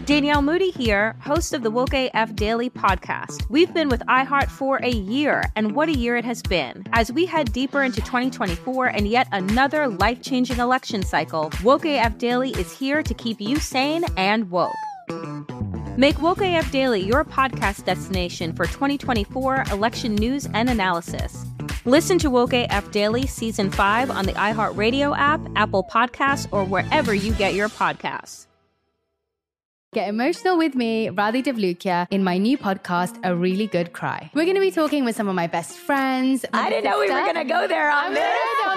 Danielle Moody here, host of the Woke AF Daily podcast. We've been with iHeart for a year, and what a year it has been. As we head deeper into 2024 and yet another life-changing election cycle, Woke AF Daily is here to keep you sane and woke. Make Woke AF Daily your podcast destination for 2024 election news and analysis. Listen to Woke AF Daily Season 5 on the iHeartRadio app, Apple Podcasts, or wherever you get your podcasts. Get emotional with me, Radhi Devlukia, in my new podcast, A Really Good Cry. We're going to be talking with some of my best friends. I didn't know we were going to go there on this.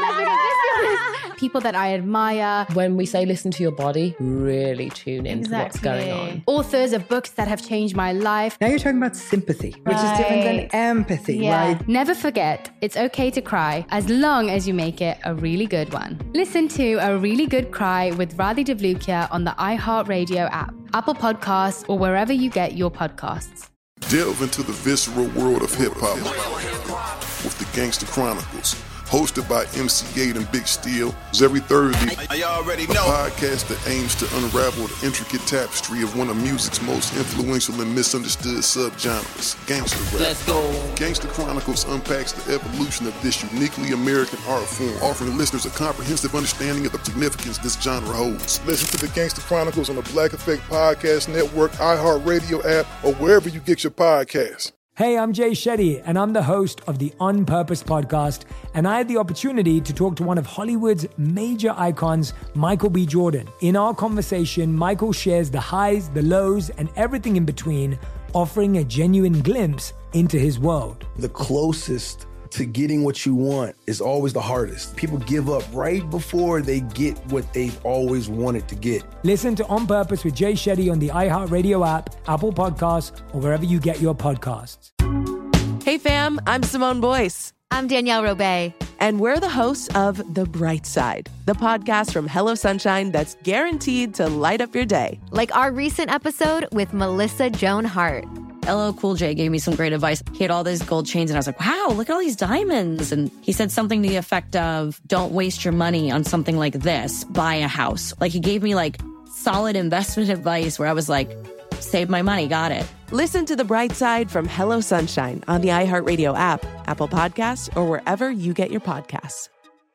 People that I admire. When we say listen to your body, really tune into what's going on. Authors of books that have changed my life. Now you're talking about sympathy, which is different than empathy, right? Never forget, it's okay to cry as long as you make it a really good one. Listen to A Really Good Cry with Radhi Devlukia on the iHeartRadio app, Apple Podcasts, or wherever you get your podcasts. Delve into the visceral world of hip-hop with the Gangster Chronicles, hosted by MC8 and Big Steel. Every Thursday, a podcast that aims to unravel the intricate tapestry of one of music's most influential and misunderstood subgenres, gangster rap. Let's go. Gangster Chronicles unpacks the evolution of this uniquely American art form, offering listeners a comprehensive understanding of the significance this genre holds. Listen to the Gangster Chronicles on the Black Effect Podcast Network, iHeartRadio app, or wherever you get your podcasts. Hey, I'm Jay Shetty, and I'm the host of the On Purpose podcast, and I had the opportunity to talk to one of Hollywood's major icons, Michael B. Jordan. In our conversation, Michael shares the highs, the lows, and everything in between, offering a genuine glimpse into his world. The closest to getting what you want is always the hardest. People give up right before they get what they've always wanted to get. Listen to On Purpose with Jay Shetty on the iHeartRadio app, Apple Podcasts, or wherever you get your podcasts. Hey fam, I'm Simone Boyce. I'm Danielle Robay. And we're the hosts of The Bright Side, the podcast from Hello Sunshine that's guaranteed to light up your day. Like our recent episode with Melissa Joan Hart. LL Cool J gave me some great advice. He had all these gold chains and I was like, wow, look at all these diamonds. And he said something to the effect of, don't waste your money on something like this, buy a house. Like he gave me like solid investment advice where I was like, save my money, got it. Listen to The Bright Side from Hello Sunshine on the iHeartRadio app, Apple Podcasts, or wherever you get your podcasts.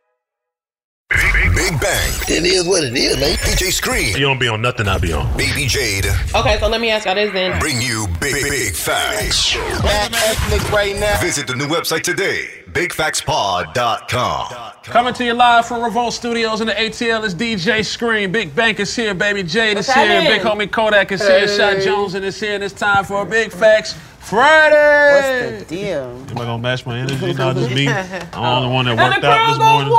Big Bang. It is what it is, man. DJ Scream. You don't be on nothing I be on. Baby Jade. Okay, so let me ask y'all this then. Bring you big facts. Back ethnic right now. Visit the new website today, bigfactspod.com. Coming to you live from Revolt Studios in the ATL is DJ Scream. Big Bank is here, Baby Jade is here, Big Homie Kodak is here, Shot Jones is here, and it's time for a Big Facts Friday. What's the deal? Am I gonna match my energy? No, just me. I'm the only one that worked out this morning.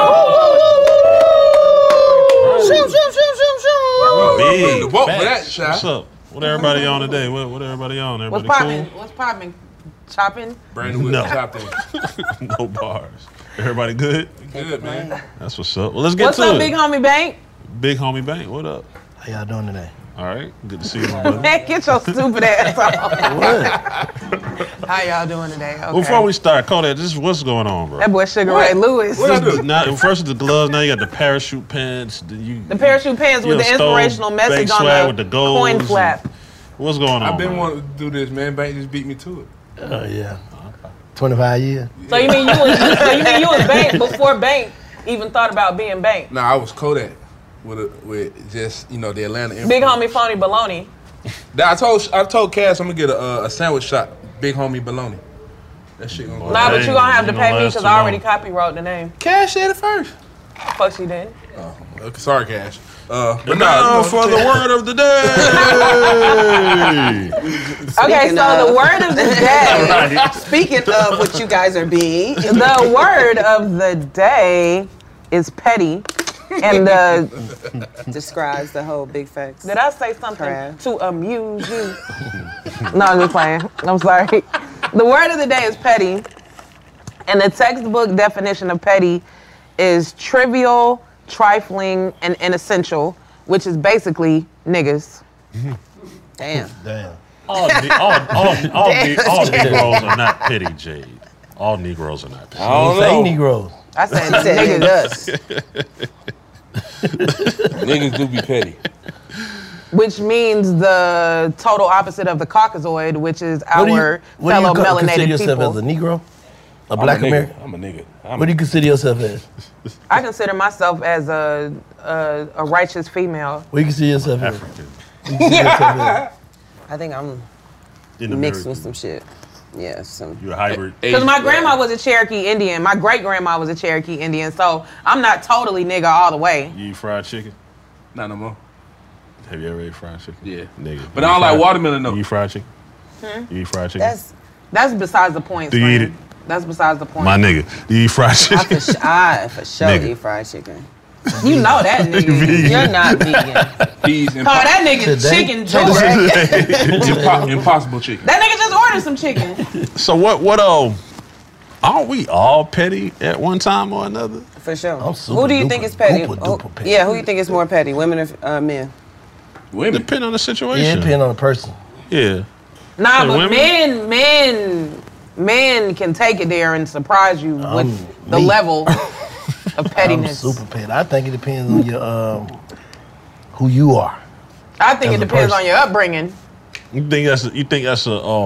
Big facts. What's up? What everybody on today? What everybody on? Everybody cool? What's popping? Chopping? Brand new chopping. No bars. Everybody good? Good, man. That's what's up. Well, let's get what's to up, it. Big Homie Bank? Big Homie Bank, what up? How y'all doing today? All right, good to see you, my brother. Man, get your stupid ass off. What? How y'all doing today? Okay. Before we start, Kodak, this is what's going on, bro. That boy Sugar Ray Lewis. What I do? Now, first the gloves, now you got the parachute pants. The parachute pants with the inspirational message on the coin flap. What's going on? I've been wanting to do this, man. Bank just beat me to it. Oh, yeah. 25 years. So you mean you was Bank before Bank even thought about being Bank? Nah, I was Kodak with just, the Atlanta influence. Big Homie Phony Baloney. I told Cass I'm gonna get a sandwich shop, Big Homie Baloney. That shit gonna go. Nah, but you gonna have to pay me because I already copywrote the name. Cash said it first. Fuck she didn't. Oh, okay, sorry, Cash. But now for the word of the day. Okay, so the word of the day. Speaking of what you guys are being, the word of the day is petty. And describes the whole Big Facts. Did I say something to amuse you? No, I'm just playing. I'm sorry. The word of the day is petty. And the textbook definition of petty is trivial, trifling, and inessential, which is basically niggas. Damn. All Negroes are not petty, Jade. All Negroes are not petty. I don't say Negroes. I said niggas. Niggas do be petty. which means the total opposite of the Caucasoid, which is our fellow melanated consider yourself people. as a Negro? A black American? I'm a nigga. What do you consider yourself as? I consider myself as a righteous female. What do you consider yourself as? African. I think I'm In mixed American. with some shit. Yeah, some. You're a hybrid. Because my grandma was a Cherokee Indian. My great-grandma was a Cherokee Indian. So I'm not totally nigga all the way. You eat fried chicken? Not no more. Have you ever ate fried chicken? Yeah. Nigga. But I don't like watermelon though. You eat fried chicken? You eat fried chicken? That's besides the point. Do you eat it? That's besides the point. My nigga. Do you eat fried chicken? I for sure Nigga. eat fried chicken. You know that nigga. You're not vegan. He's Oh, that nigga chicken George. Impossible chicken. That nigga just ordered some chicken. So what aren't we all petty at one time or another? For sure. I'm super Who do you duper, think is petty? duper, duper petty. Yeah, who you think is more petty, women or men? Women. Depend on the situation. Yeah, it depends on the person. Yeah. Nah, So but women? men can take it there and surprise you with the me. level of pettiness. I'm super petty. I think it depends on your who you are. I think as it a depends person. on your upbringing. You think that's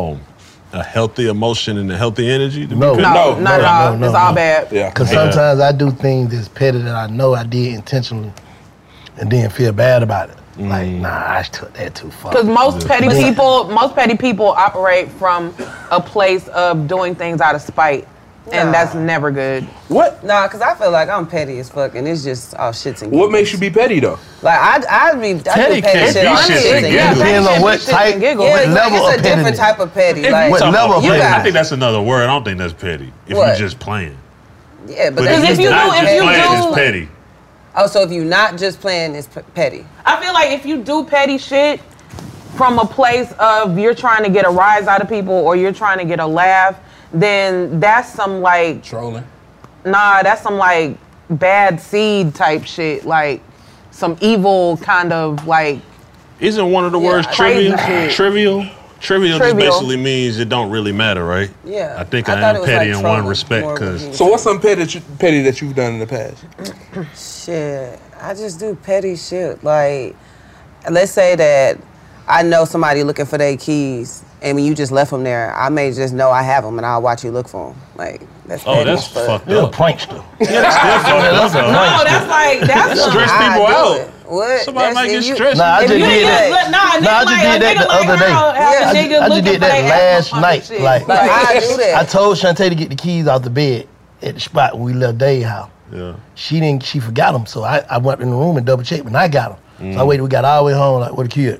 a healthy emotion and a healthy energy? No, not at all. It's all bad. Yeah. Because sometimes I do things that's petty that I know I did intentionally, and then feel bad about it. Like, nah, I took that too far. Because most petty people operate from a place of doing things out of spite, and that's never good. What? Nah, because I feel like I'm petty as fuck, and it's just all shits and giggles. What makes you be petty though? Like, I do petty can't shit be on shits shit. and Yeah, giggles. Depends on what shits type, and giggles. what Yeah, level it's of a different pettiness. type of petty. If Like, you talking level about of petty, petty? I think that's another word. I don't think that's petty. If What? you're just playing. yeah, but But that's if you're not just playing, it's petty. Oh, so if you're not just playing, it's petty. I feel like if you do petty shit from a place of you're trying to get a rise out of people or you're trying to get a laugh, then that's some like trolling. Nah, that's some like bad seed type shit, like some evil kind of like. Isn't one of the words crazy trivial? shit. Trivial? Trivial just Trivial. basically means it don't really matter, right? Yeah. I think I I, thought it am was petty like in one trolling respect more because. than So what's some petty that you've done in the past? Shit, I just do petty shit. Like, let's say that I know somebody looking for their keys, and when you just left them there, I may just know I have them, and I'll watch you look for them. Like, that's petty. Oh, that's as fuck. fucked You're a up. prankster. Yeah, that's still fucked up. No, that's like that's some- Stress I people do out. it. What? Somebody That's might get if you- stressed. Nah, I if just you did ain't that. look- Nah, I just did that the other day. I just did that last night. Like, I do that. I told Shantae to get the keys out the bed at the spot when we left Dave's house. Yeah. She forgot them, so I went in the room and double checked when I got them. So I waited, we got all the way home, like, where the key at?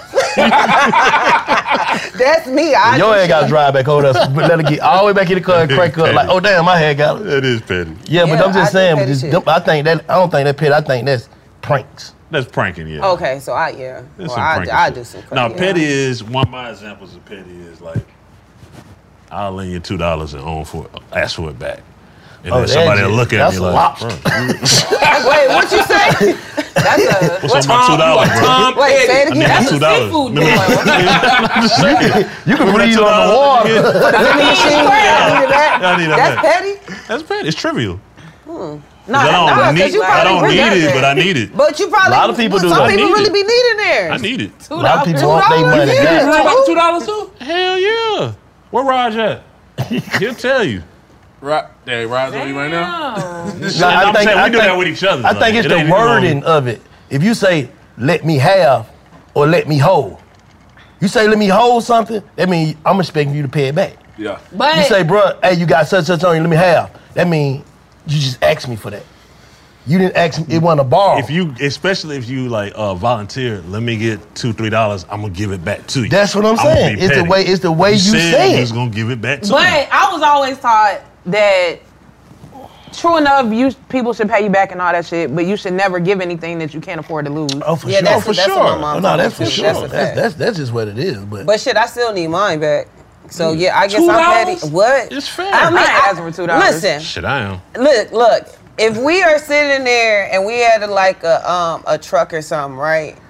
That's me. I Your do ass got to shit. drive back over there, but let her get all the way back in the car and crank up, like, oh damn, my head got it. That is petty. Yeah, but Yeah, I'm just I do saying, petty just, shit. I don't think that petty, I think that's pranks. That's pranking, yeah. Okay, so That's well, some I pranking do shit. some Now, crazy. petty is, one of my examples of petty is like, I'll lend you $2 and ask for it back. And Oh, then somebody will look at that's me a like, lobster. bro, Wait, what you say? That's a what's on my $2, bro? Wait, say it I again. need That's my a $2. seafood Remember- You can Remember breathe that on the $2 water. again? I need that That's back. petty? That's petty. It's trivial. No, 'Cause I don't need, I don't need it, but I need it. But you probably A lot of people do some that. people I need really it. be needing there. I need it. A lot of people want their money $2? back. You about $2 too? Hell yeah. Where Raj at? He'll tell you. Right, there, Raj on you right now. Nah, I'm saying we do that with each other. I though. think it's It the ain't even wording of it. If you say, let me have, or let me hold. You say, let me hold something, that means I'm expecting you to pay it back. Yeah. But You say, bro, hey, you got such on you, let me have. That means you just asked me for that. You didn't ask me, it wasn't a borrow. If you, especially if you like volunteer, let me get $2, $3. I'm gonna give it back to you. That's what I'm I'ma saying. be It's the petty. way. It's the way you said say you it. was gonna give it back to But me. I was always taught that true enough, people should pay you back and all that shit, but you should never give anything that you can't afford to lose. Oh, for Yeah, sure. that's- for that's sure. what my mom Oh, no, told that's me for too. sure. That's a fact. That's just what it is. But shit, I still need mine back. So yeah, I guess $2? I'm petty. What? It's fair. I mean, I asked for $2. Listen, Shit, I am. look. If we are sitting there and we had like a truck or something, right?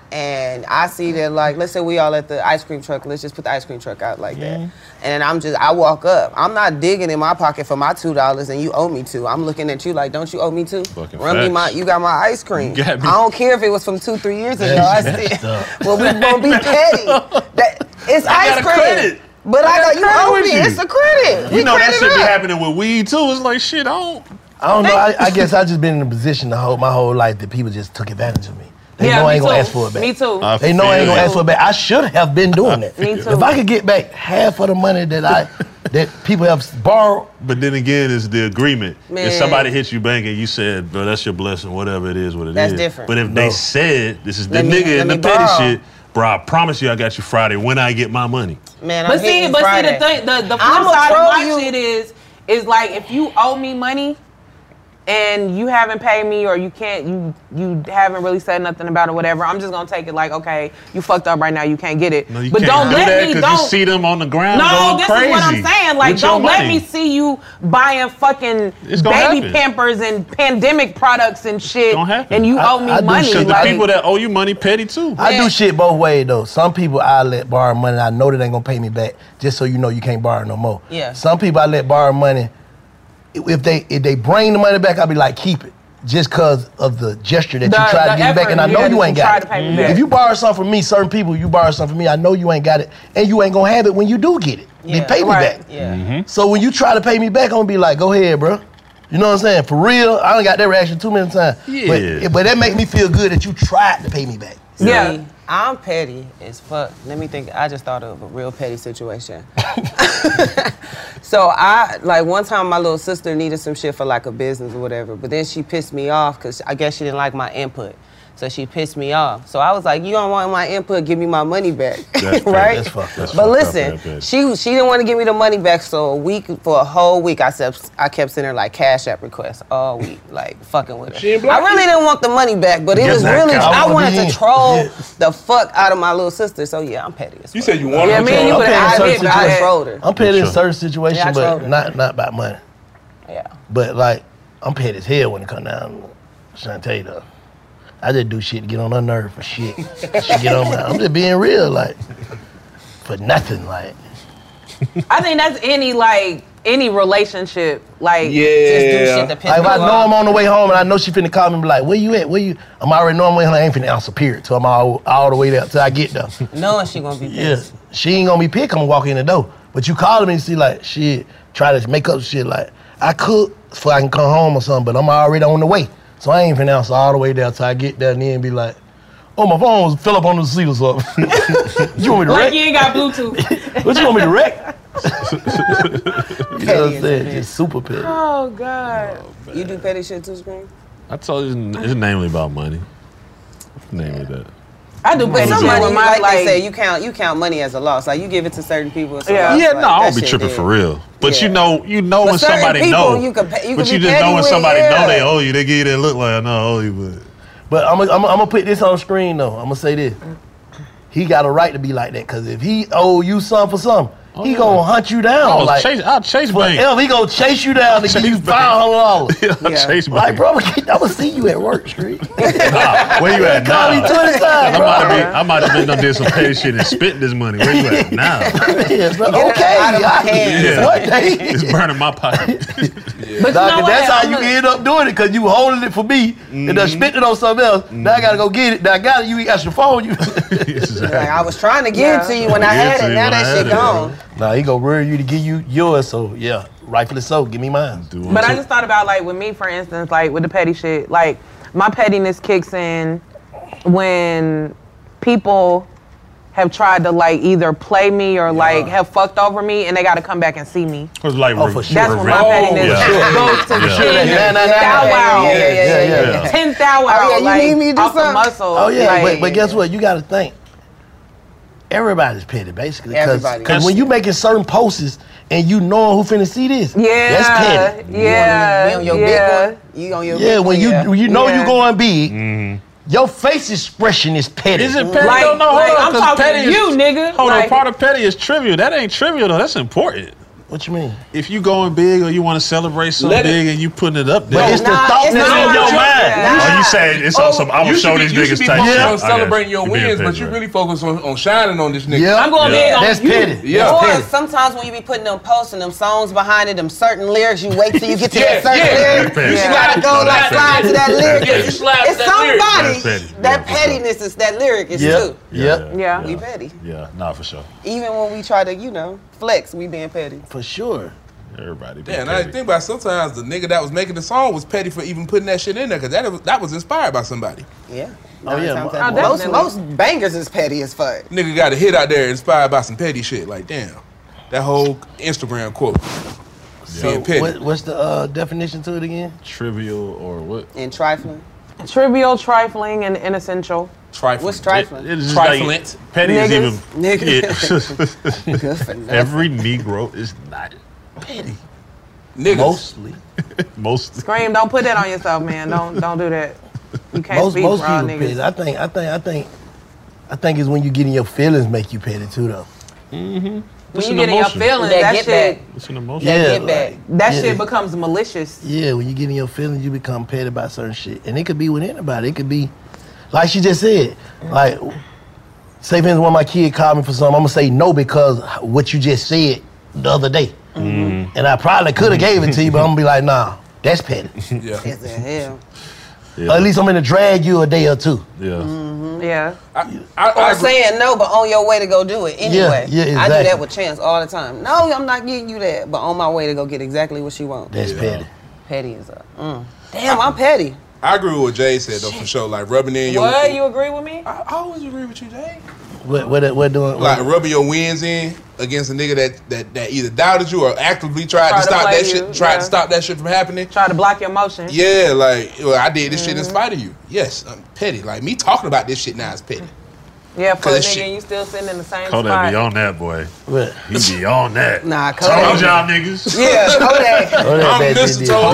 and I see that, like, let's say we all at the ice cream truck. Let's just put the ice cream truck out like that. And I walk up. I'm not digging in my pocket for my $2 and you owe me $2. I'm looking at you like, don't you owe me $2? Run me you got my ice cream. I don't care if it was from 2-3 years ago. I said, well, we won't be petty. It's ice cream. Credit. But you owe me. It's a credit. You know that shit be happening with weed too. It's like shit. I don't know. I guess I just been in a position my whole life that people just took advantage of me. They know I ain't gonna ask for it back. Me too. They know I ain't gonna ask for it back. I should have been doing that. Me too. If I could get back half of the money that people have borrowed. But then again, it's the agreement. Man. If somebody hits you bank and you said, bro, that's your blessing, whatever it is, what it is. That's different. But if they said, this is the nigga in the petty shit, bro, I promise you I got you Friday when I get my money. Man, but see the thing, the flip side of my shit is like, if you owe me money and you haven't paid me or you haven't really said nothing about it or whatever, I'm just gonna take it like, okay, you fucked up right now, you can't get it. No, you but can't don't do let that me because you see them on the ground going this crazy. is what I'm saying. Like, don't let me see you buying fucking baby Pampers and pandemic products and shit, and you owe me money. Because the people that owe you money petty too. I do shit both ways though. Some people I let borrow money, I know that they ain't gonna pay me back, just so you know you can't borrow no more. Yeah. Some people I let borrow money. If they bring the money back, I'll be like, keep it. Just because of the gesture that you try to get back, and I know you ain't got it. If you borrow something from me, certain people, you borrow something from me, I know you ain't got it, and you ain't gonna have it when you do get it. They pay me back. Yeah. So when you try to pay me back, I'm gonna be like, go ahead, bro. You know what I'm saying? For real, I done got that reaction too many times. Yeah. But that makes me feel good that you tried to pay me back. Yeah. I'm petty as fuck. Let me think. I just thought of a real petty situation. So one time my little sister needed some shit for like a business or whatever, but then she pissed me off because I guess she didn't like my input. So she pissed me off. So I was like, you don't want my input, give me my money back. Right? That's fucked up. But listen, she didn't want to give me the money back, so for a whole week, I kept sending her like Cash App requests all week, like fucking with her. I really didn't want the money back, but it was really, I wanted to troll the fuck out of my little sister. So yeah, I'm petty as fuck. You said you wanted to troll. Yeah, you would have certain but I trolled her. I'm petty in certain situations, but her. not about money. Yeah. But like, I'm petty as hell when it comes down to Shantae though. I just do shit to get on her nerve for shit. She get on my, I'm just being real, like, for nothing, like. I think that's any relationship, like, Yeah. just do shit to piss Like, if you I know off. I'm on the way home and I know she finna call me and be like, where you at? I'm already know I'm way home. I ain't finna answer, period. So I'm all the way there till I get there. Knowing she gonna be pissed. Yeah. She ain't gonna be pissed. I'm gonna walk in the door. But you calling me and see, like, shit, try to make up shit, like, I cook before I can come home or something, but I'm already on the way. So I ain't finna answer all the way there till I get there and then be like, oh, my phone was fell up on the seat or something. You want me to Like wreck? you ain't got Bluetooth. What you want me to wreck? You know what I'm saying? Just super petty. Oh, God. You do petty shit too, Scream? I told you it's mainly about money. Mainly that. I do petty Some shit money, with my, like they say, you count money as a loss. Like you give it to certain people. It's a loss. Yeah, Like, no, I that don't be shit tripping dead. for real. But Yeah. you know But when certain somebody people, know. you can but be you just petty know when with, somebody yeah. know they owe you. They give you that look like I know I owe you, But I'm gonna put this on screen though. I'm gonna say this. He got a right to be like that, cause if he owe you something for something, he gonna hunt you down. I'll chase bank. Forever, he gonna chase you down to give you $500. I'll chase Like, bank. bro, I'm gonna see you at work, street. Nah, where you at Call now? me 20 times, bro. I might have been done did some petty shit and spent this money. Where you at now? Yeah, bro. Get it Okay, out of my hands. Yeah. What day? It's burning my pocket. But Nah, you know that's what? how you end up doing it, cause you holding it for me and then spent it on something else. Now I gotta go get it. Now I got it. You ain't got your phone. You. Like, I was trying to give it to you when I had it. Now that shit gone. Nah, he gonna rear you to give you yours. So yeah, rightfully so. Give me mine. But I just thought about, like, with me, for instance, like, with the petty shit, like, my pettiness kicks in when people have tried to, like, either play me or, like, have fucked over me, and they got to come back and see me. It's like for sure. That's when my pettiness goes to shit. Thou wow. Yeah. 10 thou wow. Oh, yeah, you like, need me to do off the something? muscle. Oh yeah, like, but guess what? You gotta think. Everybody's petty, basically. Everybody. Because when you making certain posts and you know who finna see this, that's petty. Yeah. You on your big one? You on your Yeah, big when one? you know Yeah. you going big, your face expression is petty. Is it petty? Like, No, hold like, on. I'm 'cause talking petty to you, is, nigga. Hold Like- on, part of petty is trivial. That ain't trivial though. That's important. What you mean? If you going big or you want to celebrate something big and you putting it up there, but it's the thought that's in your mind. Or you saying it's on some I'm gonna show these niggas type shit. You celebrating your wins, but you really focus on shining on this nigga. Yeah, I'm going big on that's you. petty. Yeah. Or sometimes when you be putting them posts and them songs behind it, them certain lyrics, you wait till you get to that certain lyric. You gotta go like slide to that lyric. Yeah, you slide to that lyric. It's somebody. That pettiness is that lyric is too. Yeah. We petty. Yeah, nah, for sure. Even when we try to, flex, we being petty. For sure. Everybody. Yeah, and I think about sometimes the nigga that was making the song was petty for even putting that shit in there because that was inspired by somebody. Yeah. Oh yeah. Most bangers is petty as fuck. Nigga got a hit out there inspired by some petty shit. Like damn, that whole Instagram quote. So what's the definition to it again? Trivial or what? And trifling. Trivial, trifling, and inessential. Trifling. What's trifling? It is Trifling. like, petty is even. Niggas. Good for nothing. Every Negro is not petty. Niggas. Mostly. Scream, don't put that on yourself, man. Don't do that. You can't Most speak people for all petty. niggas. I think it's when you get in your feelings make you petty too though. Mm-hmm. When you get in your feelings, that shit, It's an emotion. that shit becomes malicious. Yeah, when you get in your feelings, you become petty about certain shit, and it could be with anybody. It could be, like she just said, like, say for instance, when my kid called me for something, I'm gonna say no because what you just said the other day, and I probably could have gave it to you, but I'm gonna be like, nah, that's petty. Yeah. It's the hell. Yeah. Or at least I'm gonna drag you a day or two. Yeah. Yeah. Or saying no, but on your way to go do it anyway. Yeah, I do exactly. that with Chance all the time. No, I'm not getting you that, but on my way to go get exactly what she wants. That's petty. Petty is up. Damn, I'm petty. I agree with what Jay said though for sure. Like rubbing in your. What? You agree with me? I always agree with you, Jay. What doing? Like rubbing your wins in against a nigga that either doubted you or actively tried to stop that shit. Tried to stop that shit from happening. Try to block your emotion. Yeah, like I did this shit in spite of you. Yes, I'm petty. Like me talking about this shit now is petty. Yeah, for a Cause nigga, and you still sitting in the same Kodak spot. be on that, boy. What? He be on that. Nah, Kodak. Told y'all niggas. Yeah, Kodak. I'm mistletoe.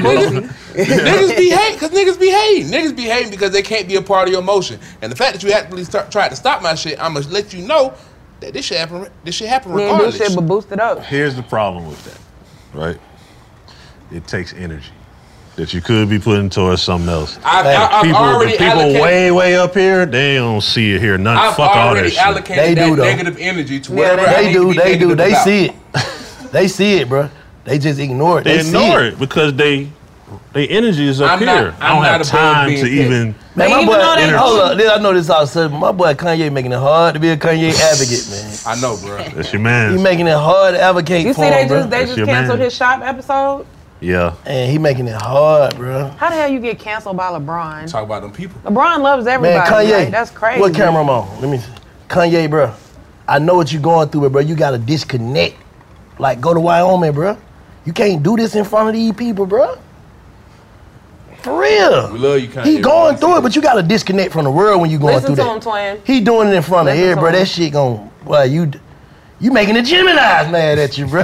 Niggas be hating because niggas be hating. Niggas be hating because they can't be a part of your emotion. And the fact that you actually tried to stop my shit, I'm gonna let you know that this shit happen. This shit happen regardless. This shit but boost it up. Here's the problem with that, right? It takes energy that you could be putting towards something else. I've already people allocated, way up here, they don't see it here. None. I've Fuck all that already shit. allocated that negative energy to whatever I They need do. to be They do. negative They about. see it. They see it, bro. They just ignore it. They see ignore it because their energy is up I'm here. not- I don't I'm have not time above to being even. Man, my even boy, though they- hold up, I know this all of a sudden. My boy Kanye making it hard to be a Kanye advocate, man. I know, bro. That's your man. He making it hard to advocate You for see, him, bro. they just your canceled man. his shop episode. Yeah. And he making it hard, bro. How the hell you get canceled by LeBron? Talk about them people. LeBron loves everybody. Man, Kanye, like, that's crazy. what camera I'm on? Let me see. Kanye, bro. I know what you're going through, but bro, you gotta disconnect. Like, go to Wyoming, bro. You can't do this in front of these people, bro. For real. We love you, Kanye. He going through it, but you gotta disconnect from the world when you going Listen through to that. him, twin. He doing it in front of Listen to everybody. him. That shit gon' well, you making the Geminis mad at you, bro.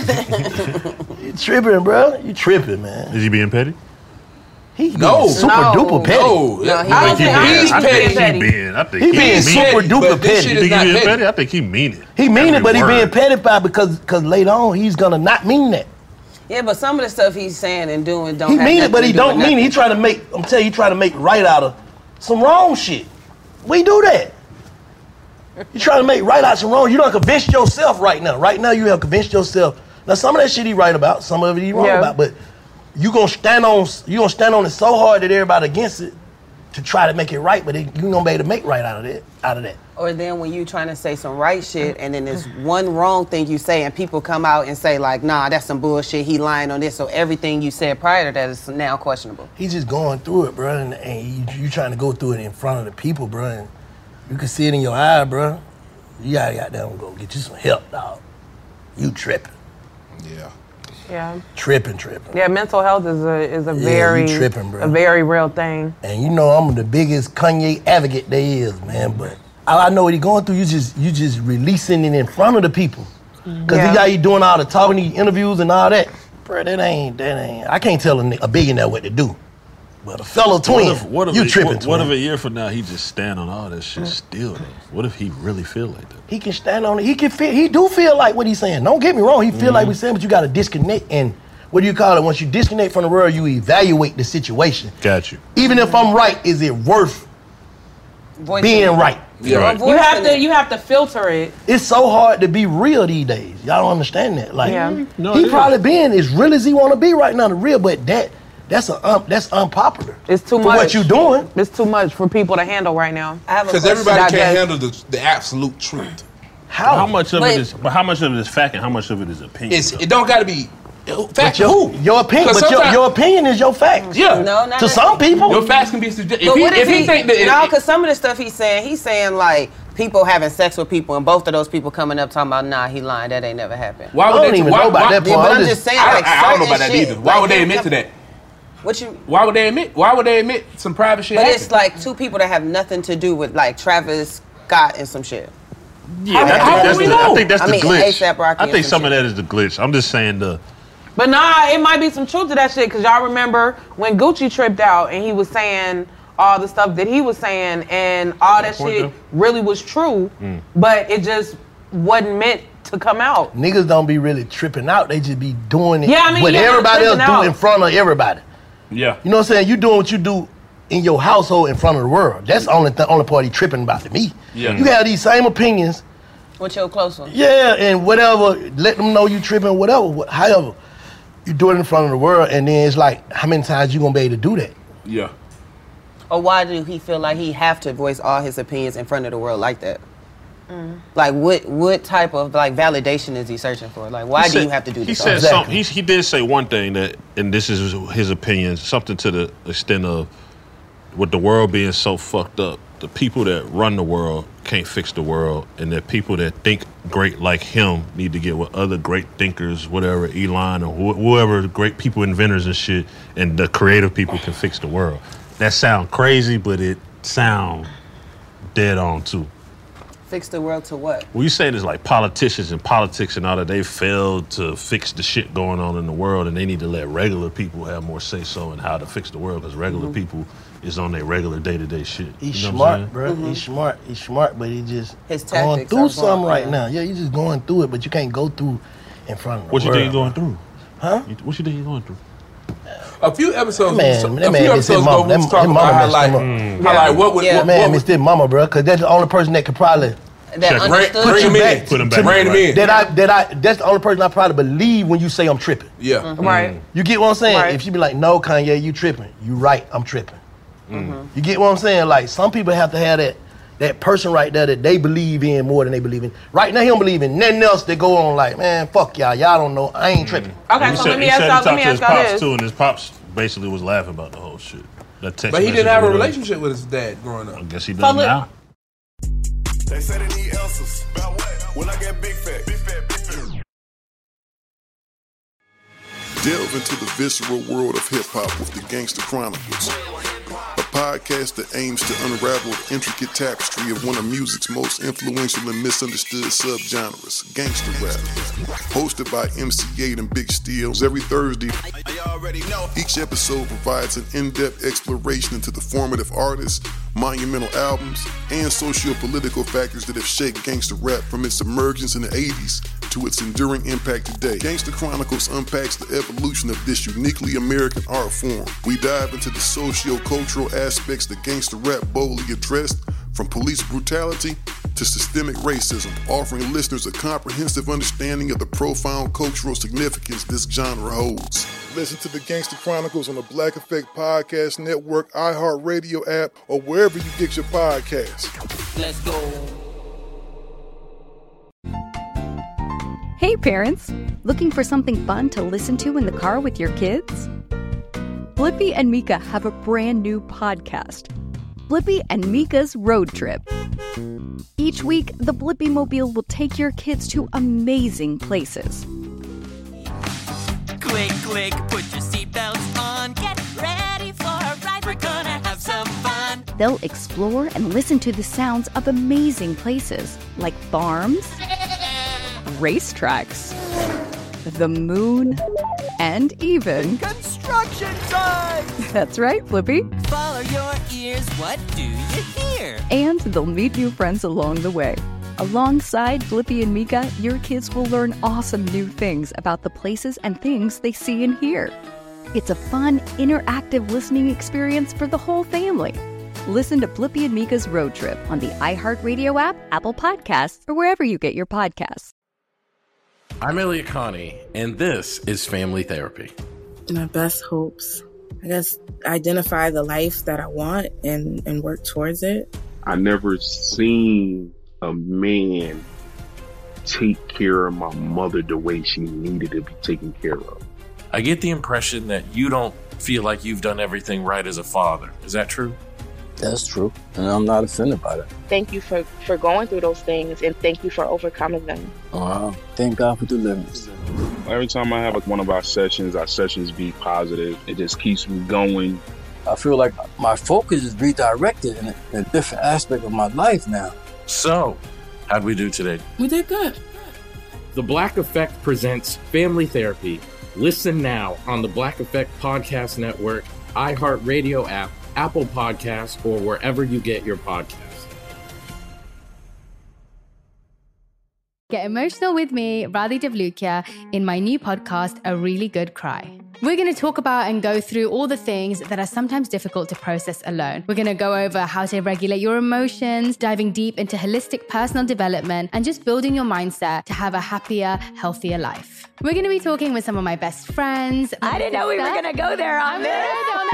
You tripping, bro. You tripping, man. Is he being petty? He No. super duper petty. No, I petty. I think He being super petty, duper but this petty. shit You is think he not being petty. petty? I think he mean it. He mean Every it, but he word. being petty by because later on he's gonna not mean that. Yeah, but some of the stuff he's saying and doing don't He have mean it, nothing but to he do don't with mean it. He trying to make. I'm telling you, he trying to make right out of some wrong shit. We do that. You trying to make right out some wrong. You don't convince yourself right now. Right now, you have convinced yourself. Now, some of that shit he right about, some of it he wrong about, but you gonna stand on it so hard that everybody against it to try to make it right, but you gonna be able to make right out of that. Or then when you trying to say some right shit and then there's one wrong thing you say and people come out and say like, nah, that's some bullshit, he lying on this, so everything you said prior to that is now questionable. He's just going through it, bro, and you trying to go through it in front of the people, bro, and you can see it in your eye, bro. You gotta goddamn go get you some help, dog. You tripping. Yeah. Yeah. Tripping. Yeah, mental health is a you very tripping, bro. a very real thing. And you know I'm the biggest Kanye advocate there is, man. But I know what he's going through. You just releasing it in front of the people. Cause he got you doing all the talking, the interviews and all that. Bro, that ain't. I can't tell a billionaire what to do. But a fellow twin, you tripping twin. What if a year from now he just stand on all that shit still though? What if he really feel like that? He can stand on it. He can feel. He do feel like what he's saying. Don't get me wrong. He feel like we're saying, but you got to disconnect. And what do you call it? Once you disconnect from the world, you evaluate the situation. Got you. Even if I'm right, is it worth being right? Yeah. Right. You have to filter it. It's so hard to be real these days. Y'all don't understand that. Like No, he probably being as real as he want to be right now, the real. But that's unpopular. It's too for much. what you doing. It's too much for people to handle right now. Because everybody can't handle the absolute truth. How much of it is? But how much of it is fact and how much of it is opinion? It don't got to be fact. Your opinion, but your opinion is your facts. Yeah. No, not to some people, your facts can be subjective. But if he think that no, because some of the stuff he's saying like people having sex with people, and both of those people coming up talking about, nah, he lying, that ain't never happened. Why would they know about that part? But I'm just saying, like, I don't know about that either. Why would they admit to that? Why would they admit some private shit? But it's like two people that have nothing to do with like Travis Scott and some shit. Yeah, I think that's the glitch. A$AP Rocky I think some of that is the glitch. I'm just saying But nah, it might be some truth to that shit, because y'all remember when Gucci tripped out and he was saying all the stuff that he was saying, and all that shit really was true, but it just wasn't meant to come out. Niggas don't be really tripping out. They just be doing it Yeah, I mean, what yeah, everybody else tripping do out. in front of everybody. Yeah. You know what I'm saying? You doing what you do in your household in front of the world. That's the only part he tripping about to me. Yeah. You have these same opinions. With your close one. Yeah, and whatever, let them know you tripping, whatever. However, you do it in front of the world, and then it's like, how many times you gonna be able to do that? Yeah. Or why do he feel like he have to voice all his opinions in front of the world like that? Like what type of like validation is he searching for? Like why do you have to do this? He said something. He did say one thing that, and this is his opinion, something to the extent of, with the world being so fucked up, the people that run the world can't fix the world, and that people that think great like him need to get with other great thinkers, whatever, Elon or whoever, great people, inventors and shit, and the creative people can fix the world. That sound crazy, but it sound dead on too. Fix the world to what? Well, you saying it's like politicians and politics and all that, they failed to fix the shit going on in the world, and they need to let regular people have more say-so in how to fix the world, because regular people is on their regular day-to-day shit. He's You know what I'm smart, bro. He's smart, but he just His going tactics through are something wrong, right yeah. now. Yeah, you just going through it, but you can't go through in front of the What you world. think you're going through? Huh? What you think you're going through? A few episodes. That man missed his ago, mama. we was talking about how like what would that man missed his mama, bro? Because that's the only person that could probably put him in. Put him back. Bring him in. That's the only person I probably believe when you say I'm tripping. Yeah. Right. You get what I'm saying? Right. If she be like, no, Kanye, you tripping. You right, I'm tripping. You get what I'm saying? Like, some people have to have that person right there that they believe in more than they believe in. Right now, he don't believe in nothing else. They go on like, man, fuck y'all. Y'all don't know. I ain't tripping. Okay, so let me ask y'all this. Too, and his pops basically was laughing about the whole shit. That text But he didn't message have a or whatever. relationship with his dad growing up. I guess he does now. They say they need answers. About what? When I get big fat. Big fat, big fat. Delve into the visceral world of hip-hop with the Gangster Chronicles, a podcast that aims to unravel the intricate tapestry of one of music's most influential and misunderstood subgenres, gangster rap. Hosted by MC8 and Big Steels every Thursday, each episode provides an in-depth exploration into the formative artists, monumental albums, and socio-political factors that have shaped gangster rap from its emergence in the 80s to its enduring impact today. Gangster Chronicles unpacks the evolution of this uniquely American art form. We dive into the socio-cultural aspects that gangster rap boldly addressed, from police brutality to systemic racism, offering listeners a comprehensive understanding of the profound cultural significance this genre holds. Listen to the Gangster Chronicles on the Black Effect Podcast Network, iHeartRadio app, or wherever you get your podcasts. Let's go. Hey parents, looking for something fun to listen to in the car with your kids? Blippi and Mika have a brand new podcast, Blippi and Mika's Road Trip. Each week, the Blippi Mobile will take your kids to amazing places. Click, click, put your seatbelts on. Get ready for a ride. We're gonna have some fun. They'll explore and listen to the sounds of amazing places like farms, racetracks, the moon, and even construction signs! That's right, Blippi. Follow your ears, what do you hear? And they'll meet new friends along the way. Alongside Blippi and Mika, your kids will learn awesome new things about the places and things they see and hear. It's a fun, interactive listening experience for the whole family. Listen to Blippi and Mika's Road Trip on the iHeartRadio app, Apple Podcasts, or wherever you get your podcasts. I'm Elliot Connie, and this is Family Therapy. My best hopes, I guess, identify the life that I want and work towards it. I never seen a man take care of my mother the way she needed to be taken care of. I get the impression that you don't feel like you've done everything right as a father. Is that true? That's true, and I'm not offended by that. Thank you for going through those things, and thank you for overcoming them. Wow, thank God for deliverance. Every time I have one of our sessions be positive. It just keeps me going. I feel like my focus is redirected in a different aspect of my life now. So, how'd we do today? We did good. The Black Effect presents Family Therapy. Listen now on the Black Effect Podcast Network, iHeartRadio app, Apple Podcasts, or wherever you get your podcasts. Get emotional with me, Radhi Devlukia, in my new podcast, A Really Good Cry. We're going to talk about and go through all the things that are sometimes difficult to process alone. We're going to go over how to regulate your emotions, diving deep into holistic personal development, and just building your mindset to have a happier, healthier life. We're going to be talking with some of my best friends. I didn't know we were going to go there on this.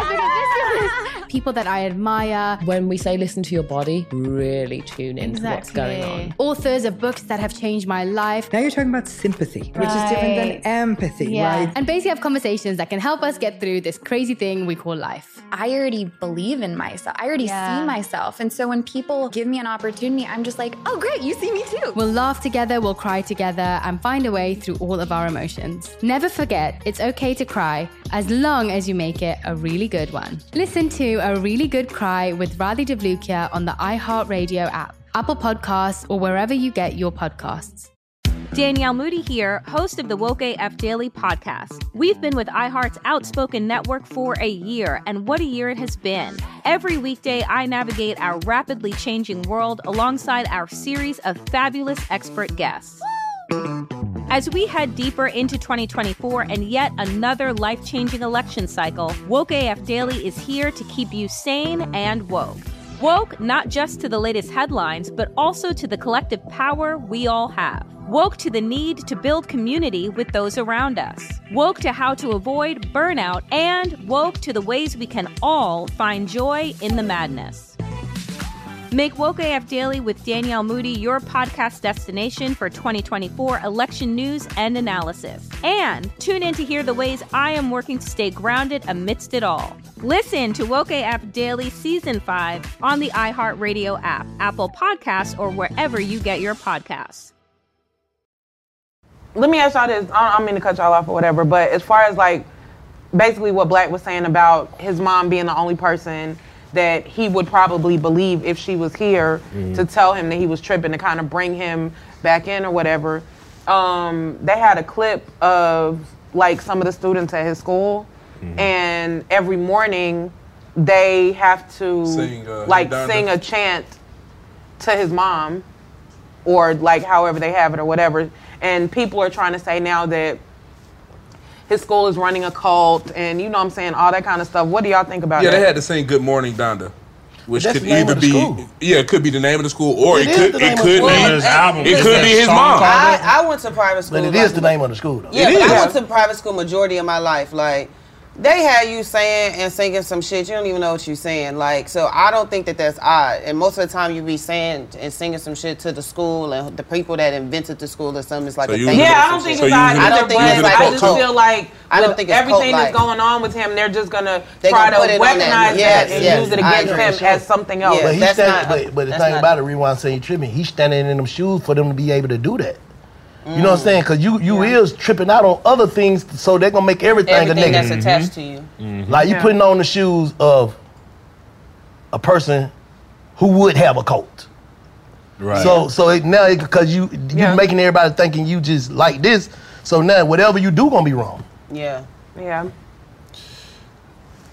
People that I admire. When we say listen to your body, really tune into what's going on. Authors of books that have changed my life. Now you're talking about sympathy, which is different than empathy, right? And basically have conversations that can help us get through this crazy thing we call life. I already believe in myself. I already see myself. And so when people give me an opportunity, I'm just like, oh, great, you see me too. We'll laugh together, we'll cry together, and find a way through all of our emotions. Never forget, it's okay to cry, as long as you make it a really good one. Listen to A Really Good Cry with Radhi Devlukia on the iHeartRadio app, Apple Podcasts, or wherever you get your podcasts. Danielle Moody here, host of the Woke AF Daily podcast. We've been with iHeart's Outspoken Network for a year, and what a year it has been. Every weekday, I navigate our rapidly changing world alongside our series of fabulous expert guests. As we head deeper into 2024 and yet another life-changing election cycle, Woke AF Daily is here to keep you sane and woke. Woke not just to the latest headlines, but also to the collective power we all have. Woke to the need to build community with those around us. Woke to how to avoid burnout, and woke to the ways we can all find joy in the madness. Make Woke AF Daily with Danielle Moody your podcast destination for 2024 election news and analysis. And tune in to hear the ways I am working to stay grounded amidst it all. Listen to Woke AF Daily Season 5 on the iHeartRadio app, Apple Podcasts, or wherever you get your podcasts. Let me ask y'all this. I don't mean to cut y'all off or whatever, but as far as like basically what Black was saying about his mom being the only person that he would probably believe if she was here to tell him that he was tripping, to kind of bring him back in or whatever. They had a clip of like some of the students at his school, and every morning they have to sing a chant to his mom, or like however they have it or whatever. And people are trying to say now that his school is running a cult, and you know what I'm saying, all that kind of stuff. What do y'all think about that? Yeah, they had to sing Good Morning Donda, which That's could the name either of the be school. It could be the name of the school, or It it is could the it name of could the be school. his album. It could be his mom. I went to private school. But it is the name of the school, though. Yeah, It but is. I went to private school majority of my life. Like, they had you saying and singing some shit you don't even know what you're saying. Like, so I don't think that that's odd. And most of the time you be saying and singing some shit to the school and the people that invented the school or something. It's like So a you thing. was- Yeah, I don't think So it's you odd was either, I don't think but it's like I a just cult. feel like I don't with think it's everything that's cult-like. going on with him, they're just gonna They try gonna to put it on weaponize that. that Yes, and yes, use it I against agree. him as something else. Yeah, But he's that's standing, not- but the that's thing not- about it, Rewind saying you tripping, he's standing in them shoes for them to be able to do that. You know what I'm saying? Because you is tripping out on other things, so they're going to make everything a Everything nigga. that's attached to you. Like you putting on the shoes of a person who would have a cult. Right. So now because you making everybody thinking you just like this, so now whatever you do gonna be wrong. Yeah. Yeah.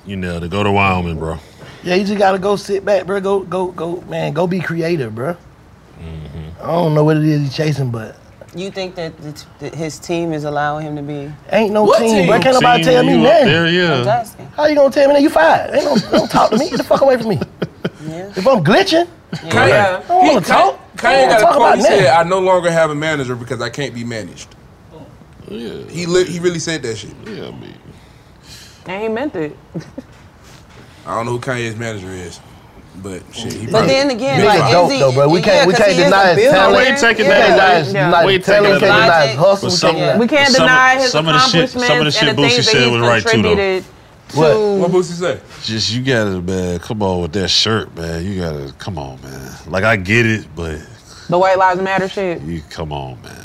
You know, to go to Wyoming, bro. Yeah, you just gotta go sit back, bro. Go, man. Go be creative, bro. I don't know what it is he's chasing, but You think that his team is allowing him to be? ain't no team, bro. Can't nobody tell me nothing. I'm just asking. How you gonna tell me that you fired? Ain't no, don't talk to me. Get the fuck away from me. If I'm glitching, I don't want to talk. Kanye got a talk quote. about He said, "I no longer have a manager because I can't be managed." Yeah. He really said that shit. Yeah, I mean. And he meant it. I don't know who Kanye's manager is, but shit. He But then again, like, is dope he? though, bro. We can't deny his talent. We can't deny his hustle. We can't deny his some of the accomplishments shit and the Boosie things that said he's was right too, though. contributed to. What Boosie say? Just you gotta, man. Come on with that shirt, man. You gotta come on, man. Like I get it, but The White Lives Matter shit. you come on, man.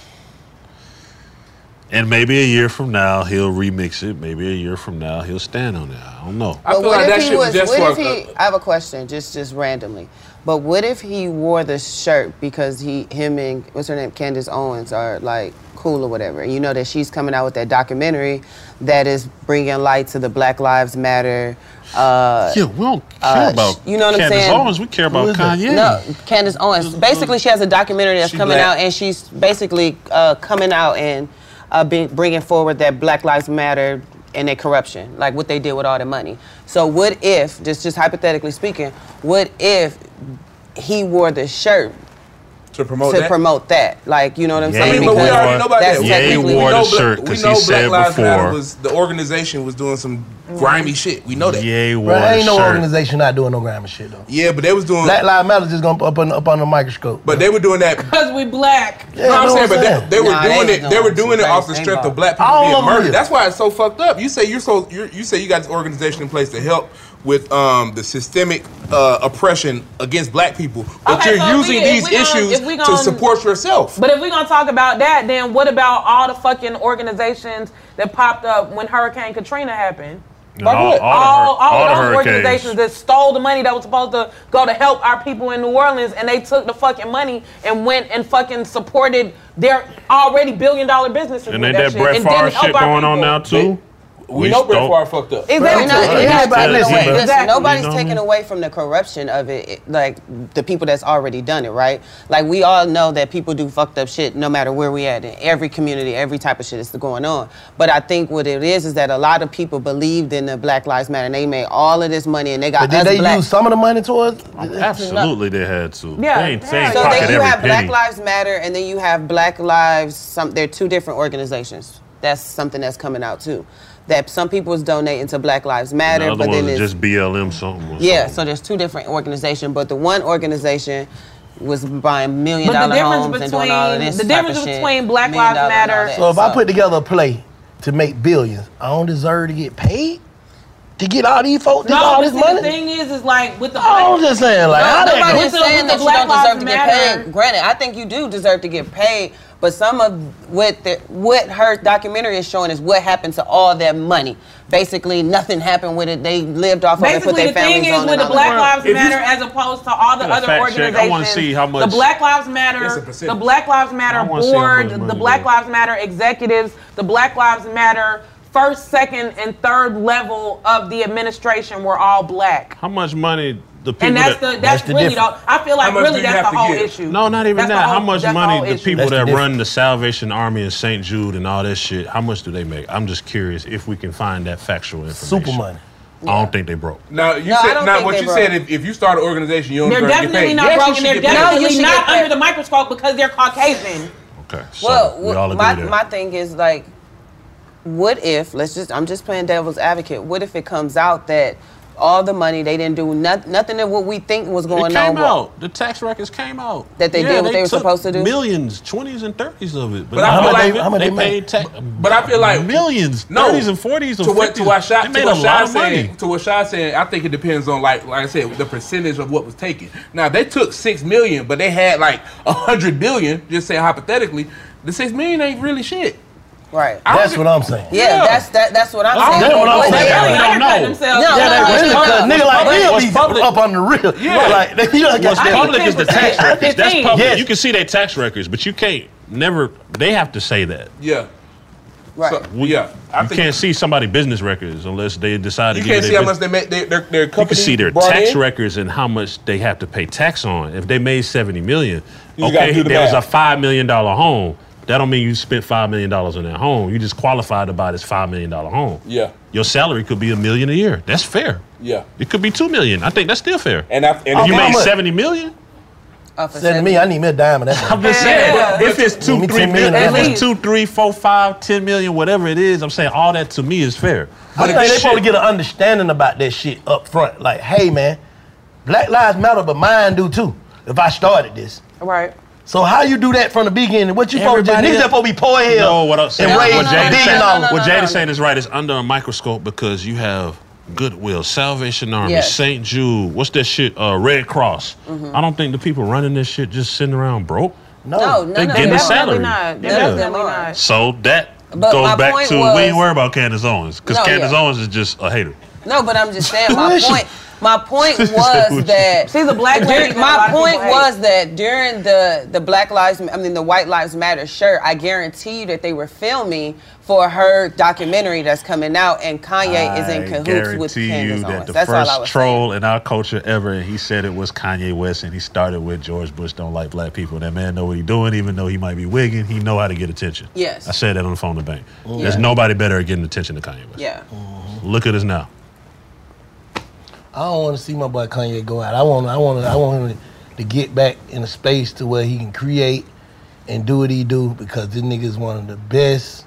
And maybe a year from now he'll remix it. Maybe a year from now he'll stand on it. I don't know. But what if he was? What if he? I have a question, just randomly. But what if he wore the shirt because him and what's her name, Candace Owens, are like cool or whatever, and you know that she's coming out with that documentary that is bringing light to the Black Lives Matter. Yeah, we don't care about you know what I'm Candace saying? Owens. We care about Kanye. No, Candace Owens. Basically, she has a documentary that's She coming black. out, and she's basically coming out and bringing forward that Black Lives Matter and their corruption, like what they did with all the money. So what if, just hypothetically speaking, what if he wore the shirt to promote that? Like, you know what I'm I saying? mean, but we already know about that. technically- wore the shirt We because know he Black said Lives Matter before. was the organization was doing some grimy shit. We know that. Ye Bro, wore ain't the no shirt. organization not doing no grimy shit though. Yeah, but they was doing Black Lives Matter just gonna up on the microscope. But they were doing that. Because we black. You know what I'm saying? But they were Nah, doing they it. was They were doing doing it some off the crazy strength thing, of black people All being of them murdered. is. That's why it's so fucked up. You say you say you got this organization in place to help with the systemic oppression against black people, but Okay, you're so using if these we gonna- issues if we to gonna- support yourself. But if we're going to talk about that, then what about all the fucking organizations that popped up when Hurricane Katrina happened? All the All those hurricanes. organizations that stole the money that was supposed to go to help our people in New Orleans, and they took the fucking money and went and fucking supported their already billion-dollar businesses. And with ain't that shit Brett and Favre didn't help shit our going on people. now too? We know Brett Favre fucked up. Exactly. Nobody's You know taking me? away from the corruption of it, like the people that's already done it, right? Like we all know that people do fucked up shit no matter where we at in every community, every type of shit is going on. But I think what it is that a lot of people believed in the Black Lives Matter and they made all of this money and they got But did us they black. use some of the money towards? Absolutely, they had to. Yeah. They ain't So pocket then you every have Black penny. Lives Matter and then you have Black Lives. They're two different organizations. That's something that's coming out too. That some people is donating to Black Lives Matter, The other but one then was it's just BLM something. or yeah. something. So there's two different organizations, but the one organization was buying $1 million But the difference homes and doing all of this. the type difference of shit. between Black $1 million Lives and all Matter. that. So if I put together a play to make billions, I don't deserve to get paid to get all these folks all No, this but see, money. the thing is like with the I'm just saying, like, how that go? Nobody's saying that you Black don't Lives deserve to get Matter. paid. Granted, I think you do deserve to get paid, but some of what her documentary is showing is what happened to all that money. Basically, nothing happened with it. They lived off of it, put Basically, their the thing families is on with and the all Black that. Lives Matter as opposed to all the Gotta other fact check. organizations. I wanna see how much- the Black Lives It's a Matter, percentage. the Black Lives Matter I wanna see how much board, money the Black they- Lives Matter executives, the Black Lives Matter first, second, and third level of the administration were all black. How much money the people And that's the really though. I feel like much really do you that's have the to whole give? issue. No, not even That's the that. How whole- much that's the money whole the issue. people That's that the run the Salvation Army in St. Jude and all that shit, how much do they make? I'm just curious if we can find that factual information. Super money. I don't think they broke. Now you No, I said don't now think what they you broke. said if you start an organization you don't They're deserve to get definitely paid. not Yes, you broken. should They're get paid. definitely should not get paid. under the microscope because they're Caucasian. Okay, so Well, we all agree my there. thing is like, what if I'm just playing devil's advocate. What if it comes out that all the money they didn't do nothing that what we think was going It on? came out. The tax records came out. That they did what they were took supposed to do? Millions, 20s and 30s of it. But I feel like they paid tax. But I feel like millions, no, 30s and 40s and to what 50s. to what Shai, They made a lot of money. saying, to what Shai saying, I think it depends on like I said, the percentage of what was taken. Now they took $6 million, but they had like $100 billion. Just say hypothetically, the $6 million ain't really shit. Right. That's what I'm saying. Yeah, that's what I'm saying. That's what I'm But saying. they really We don't undercut know. themselves. Yeah, that's really because nigga like What's he'll be public? up on the real. Yeah. Like, you know, What's public is the tax records. That's public. Yes. You can see their tax records, but you can't never. They have to say that. Yeah. Right. So, yeah. You can't see somebody's business records unless they decide to You give can't their see how business- much they make their company. You can see their brought tax in. records and how much they have to pay tax on. If they made $70 million, You gotta do the there was a math. $5 million home. That don't mean you spent $5 million on that home. You just qualified to buy this $5 million home. Yeah. Your salary could be $1 million a year. That's fair. Yeah. It could be $2 million. I think that's still fair. And if you made $70 million, Said to me, I need me a dime of that. I'm just saying, if it's Give me 2, 3 $10 million, million. if it's 2, 3, 4, 5, 10 million, whatever it is, I'm saying all that to me is fair. I think they supposed to get an understanding about that shit up front. Like, hey man, Black Lives Matter, but mine do too. If I started this. Right. So how you do that from the beginning? What you supposed to do? Everybody Niggas else- that supposed to be poor as hell No, what I'm saying, and raise what $1 billion. What Jada's saying is right. It's under a microscope because you have Goodwill, Salvation Army, Yes. St. Jude, what's that shit? Red Cross. Mhm. I don't think the people running this shit just sitting around broke. No, they getting a salary. not. Yeah. Definitely not. So that But goes my back point to was- we ain't worried about Candace Owens because No, Candace yeah. Owens is just a hater. No, but I'm just saying Who my is she? point. My point was that She's a black lady that a My lot of point people hate. was that during the the White Lives Matter shirt, I guarantee you that they were filming for her documentary that's coming out, and Kanye is in cahoots with guarantee Candace you that Owens. the That's all I first was troll in our culture ever, and he said it was Kanye West, and he started with George Bush don't like black people. That man know what he's doing, even though he might be wigging. He know how to get attention. Yes. I said that on the phone to bank. Yeah. There's nobody better at getting attention than Kanye West. Yeah. Look at us now. I don't want to see my boy Kanye go out. I want him to get back in a space to where he can create and do what he do, because this nigga is one of the best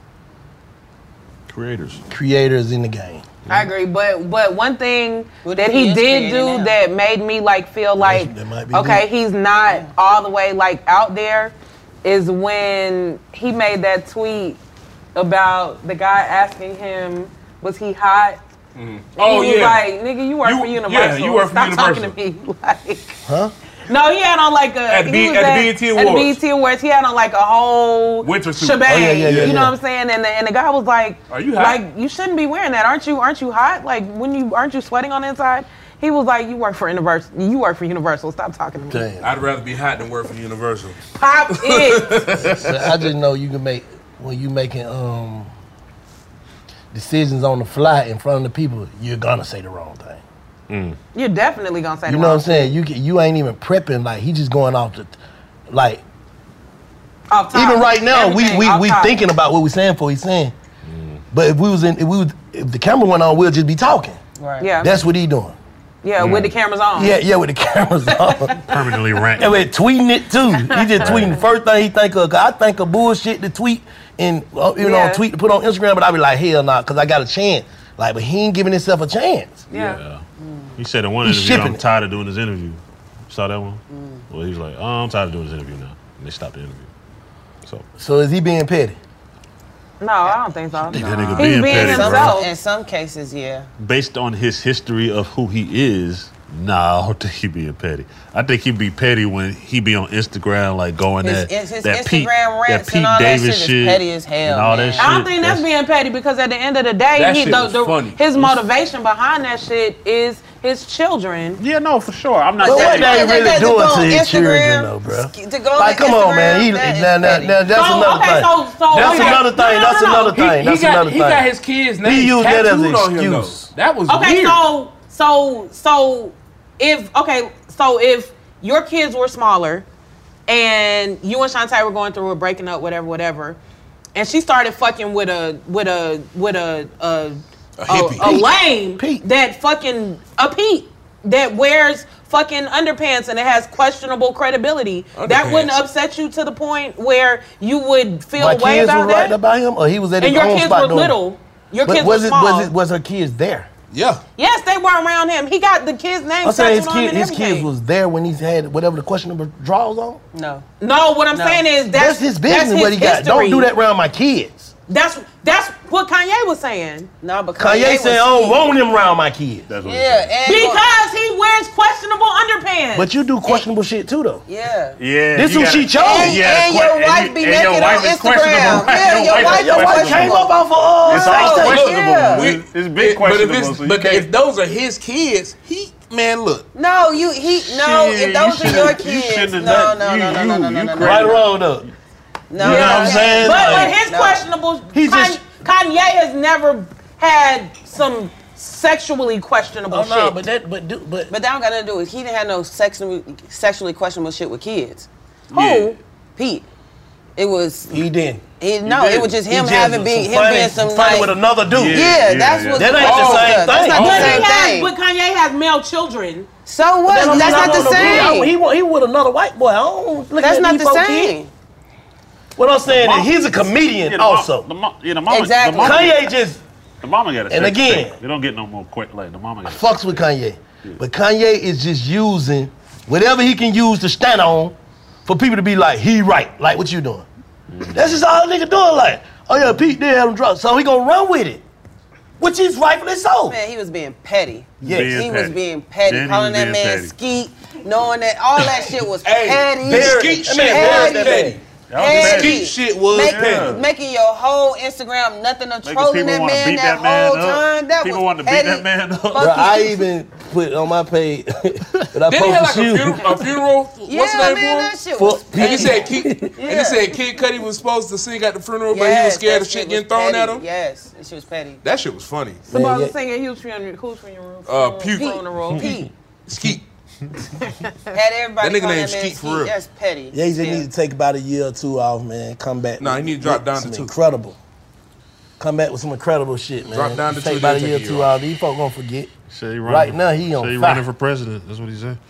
creators in the game. I agree, but one thing What that if he he is did creating do now? that made me like feel like that might be okay, good. he's not all the way like out there is when he made that tweet about the guy asking him was he hot. And Oh, he was yeah. like, nigga, you work for Universal. yeah, you work for Stop Universal. talking to me. Like, huh? no, he had on like a At he the was BET at Awards. the BET Awards. He had on like a whole Winter suit. shebang. Oh, yeah, you know yeah. what I'm saying? And the guy was like, Are you hot? Like you shouldn't be wearing that. Aren't you hot? Like aren't you sweating on the inside? He was like, you work for Universal. You work for Universal. Stop talking to me. Damn. I'd rather be hot than work for Universal. Pop it. So I just know you can make, when you making decisions on the fly in front of the people, you're gonna say the wrong thing. You're definitely gonna say You the know what wrong I'm saying? You ain't even prepping. Like, he just going off the, like, off top. even right now Everything we off top. thinking about what we saying for he's saying. But if the camera went on, we'll just be talking. Right. Yeah. That's what he doing. Yeah, with the cameras on. Yeah, with the cameras on. Permanently ranked. And we're tweeting it too. He just tweeting the first thing he think of. 'Cause I think of bullshit to tweet and Yeah. tweet to put on Instagram, but I be like, hell nah, because I got a chance. Like, but he ain't giving himself a chance. Yeah. He said in one He's interview, shipping I'm it. tired of doing this interview. Saw that one? Well, he was like, oh, I'm tired of doing this interview now. And they stopped the interview. So is he being petty? No, I don't think so. think that nigga He's being being petty, bro. himself. In some cases, yeah. Based on his history of who he is, nah, I don't think he being petty. I think he be petty when he be on Instagram, like going His at that Instagram Pete, rants that Pete and all that Davis shit shit, is petty as hell, and all man. that shit. I don't think that's being petty because at the end of the day, That shit was funny. his motivation behind that shit is his children. Yeah, no, for sure. I'm But what they really doing to his children, though, bro? To go Like, come on, man. That's another thing. That's another thing. That's another thing. That's another thing. He got his kids' names He used that as an tattooed on him, though. excuse. That was Okay, weird. so if your kids were smaller and you and Shantae were going through a breaking up, whatever, and she started fucking with a lame that fucking a Pete that wears fucking underpants and it has questionable credibility, that wouldn't upset you to the point where you would feel My a way kids about were right that? about him, or he was at And his your own kids spot were doing it? little. Your But kids were small. was her kids there? Yeah. Yes, they were around him. He got the kids' names I'm saying tattooed on him and his everything. kids was there when he had whatever the questionable draws on. No, what I'm saying is that's his business. That's What he his got? Don't history. do that around my kids. That's what Kanye was saying. No, but Kanye said, I don't want him around my kids. That's what Because he wears questionable underpants. But you do questionable shit too, though. Yeah. Yeah. This who she chose. And your wife be naked on Instagram. Yeah, your wife is questionable. came up off of It's all questionable. Yeah. It's big questionable. so you But can't- if those are his kids, look. No, if those are your kids, shouldn't no. Right or wrong, though. No, you know what I'm saying? But Like, his questionable. He just Kanye has never had some sexually questionable shit. No, but that don't got nothing to do with. He didn't have no sexually questionable shit with kids. Who? Pete. It was. He didn't. It was just him being some funny with another dude. That's what. That ain't the same thing. That's not the same thing. But Kanye has male children. So what? That's not the same. He with another white boy. I don't look That's at not these the folks same. here. What I'm saying is he's a comedian also. Exactly. Kanye just. The mama got a And sex again, tape. They don't get no more quick. Like the mama got. Fucks with Kanye, but Kanye is just using whatever he can use to stand on for people to be like, he right, like what you doing. That's just all the nigga doing. Like, oh yeah, Pete did have him drunk, so he gonna run with it, which is rightfully so. Man, he was being petty. Yes. He was being petty, Then he calling was that being man petty. Skeet, knowing that all that shit was petty. Skeet shit was petty. Skeet shit was petty. Making your whole Instagram nothing of Making trolling people that wanna man beat that that whole man up. time. That People was wanted to beat petty. that man up. Fuck Bro, you. I even put on my page that I Didn't he have like posted a funeral? What's the name that shit for was And he said petty. and he said Kid Cudi was supposed to sing at the funeral, but he was scared of shit getting thrown at him. Yes, that shit was petty. That shit was funny. Somebody was singing who's funeral. Puke. Pete. Skeet. Had everybody That nigga call named that man Skeet for real. That's petty. Yeah, he just need to take about a year or two off, man. Come back. Nah, he need to drop down to some 2. incredible. Come back with some incredible shit, man. Drop down to take 2, about a then year or take a two year off. These folks gonna forget. Say Right now, he on Say he fire. running for president. That's what he said.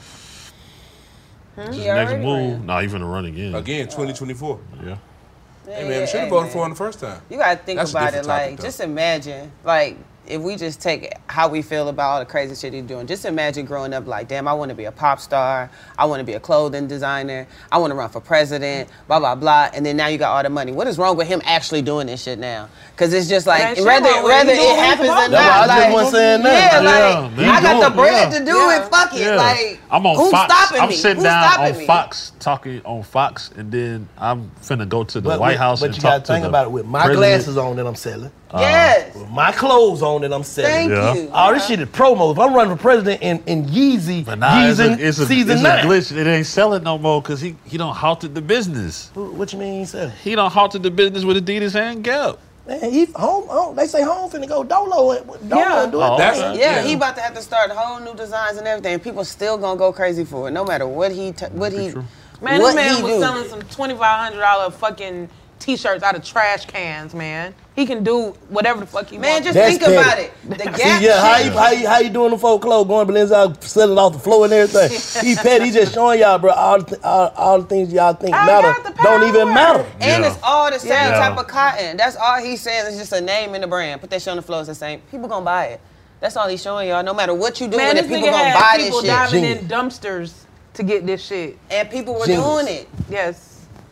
His He next already move. ran. Nah, he finna run again. Again, 2024. Yeah. Hey man, should have voted for him the first time. You gotta think That's a about it. different topic, Like, though. just imagine, like, if we just take how we feel about all the crazy shit he's doing. Just imagine growing up like, damn, I want to be a pop star. I want to be a clothing designer. I want to run for president. Blah blah blah. And then now you got all the money. What is wrong with him actually doing this shit now? Because it's just like whether it happens or not. I like, just wasn't saying yeah, nothing. like man. I got the bread to do it. Fuck it. Yeah. Like, I'm on who's Fox. stopping I'm me? sitting Who's down stopping on me? Fox, talking on Fox, and then I'm finna go to the White House but and you talk gotta to think the about it. With my president. glasses on that I'm selling. Yes. With my clothes on that I'm selling. Thank you. All this shit is promo. If I'm running for president in Yeezy, But nah, season it's a season 9. glitch. It ain't selling no more because he don't halted the business. What you mean he selling? He don't halted the business with Adidas and Gap. Man, he home. They say home finna go dolo. Yeah. Do it. Yeah, he about to have to start whole new designs and everything. People still gonna go crazy for it, no matter what he Man, what this he man was do. selling some $2,500 fucking T-shirts out of trash cans, man. He can do whatever the fuck he wants. just think about it. The Gap shit. How you doing the folk clothes? Going Balenciaga, selling off the floor and everything. He petty. He just showing y'all, bro, all the things y'all think matter don't even matter. And it's all the same Yeah. type of cotton. That's all he's saying. It's just a name and a brand. Put that shit on the floor. It's the same. People gonna buy it. That's all he's showing y'all. No matter what you do Man, with this it, people nigga gonna had buy people this shit. diving in dumpsters to get this shit. And people were Genius. doing it. Yes.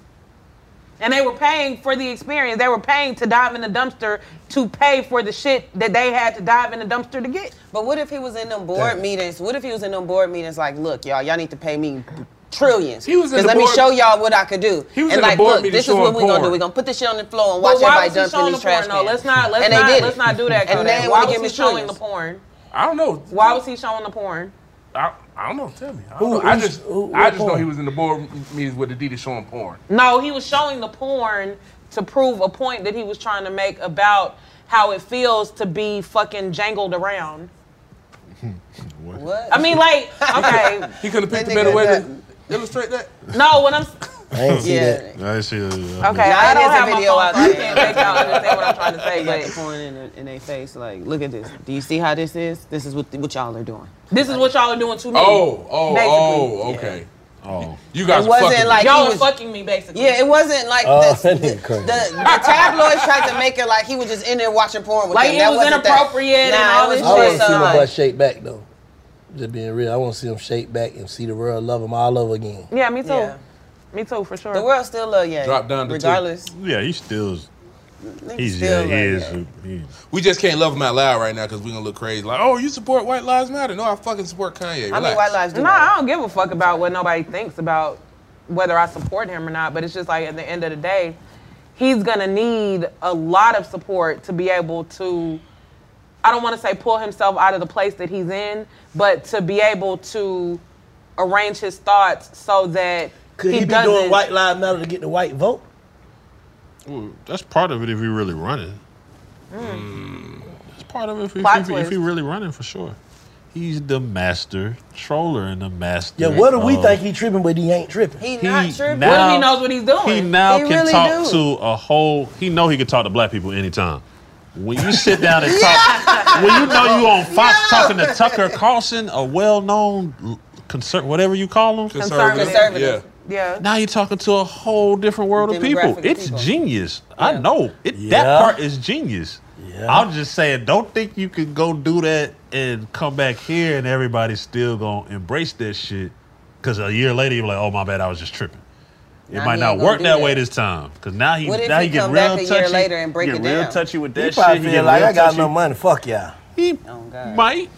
And they were paying for the experience. They were paying to dive in the dumpster to pay for the shit that they had to dive in the dumpster to get. But what if he was in them board meetings? What if he was in them board meetings like, look, y'all need to pay me trillions. He was in Because the let me board- show y'all what I could do. He was and in the like, board look, meeting this is what showing we're gonna do. porn. We're gonna put this shit on the floor and But watch why everybody was he dump in showing these the porn? trash No, cans. let's not And they did let's it. not do that. And Kodak. they Why wanna was give he me showing the trillions. porn? I don't know. Why was he showing the porn? I don't know. Tell me. I don't know. I just know he was in the board meetings with Adidas showing porn. No, he was showing the porn to prove a point that he was trying to make about how it feels to be fucking jangled around. What? I mean, like, okay. He could have picked a better way to illustrate that. No, when I'm. I ain't see that. I ain't see that. Okay, I don't have my phone, out so I there. can't make y'all understand what I'm trying to say. They got the But porn in their face, like, look at this. Do you see how this is? This is what y'all are doing. this is what y'all are doing to me. Oh, basically. okay. Oh. You guys It wasn't fucking like Y'all he are was, fucking me, basically. Yeah, it wasn't like Oh, the, that nigga crazy. the tabloids tried to make it like he was just in there watching porn with Like them. it That was wasn't inappropriate and Nah, all it this was I want just, to see my uh, boy shake back though. Just being real, I want to see him shake back and see the world love him all over again. Yeah, me too. Yeah. Me too, for sure. The world still love Ye. Drop down to regardless. Yeah, he still. He's still yeah, he like is. We just can't love him out loud right now because we're gonna look crazy. Like, oh, you support White Lives Matter? No, I fucking support Kanye. I Relax. mean, white lives do. Nah, I don't give a fuck about what nobody thinks about whether I support him or not. But it's just like at the end of the day, he's gonna need a lot of support to be able to. I don't want to say pull himself out of the place that he's in, but to be able to arrange his thoughts so that Could he be doesn't. doing White Lives Matter to get the white vote? Well, that's part of it if he really running. It's part of it Plot if twist. he really running for sure. He's the master troller and the master. Yeah, what do we think he tripping, but he ain't tripping? He not tripping. now- What if he knows what he's doing? He now He can really talk do. to a whole. He know he can talk to black people anytime. When you sit down and talk, when you know you on Fox talking to Tucker Carlson, a well-known whatever you call him, Conservative. Yeah. Now you're talking to a whole different world of people. Demographic of It's people. genius. I know it. Yeah. That part is genius. I'm just saying, don't think you can go do that and come back here and everybody's still gonna embrace that shit. Because a year later you're like, oh my bad, I was just tripping. It Now might he not ain't work gonna do that way that. this time. Because now he What if now he he get come real back a year touchy. later and break get it real down? touchy with He that probably shit. He feel get like real I got touchy. no money. Fuck y'all. He might.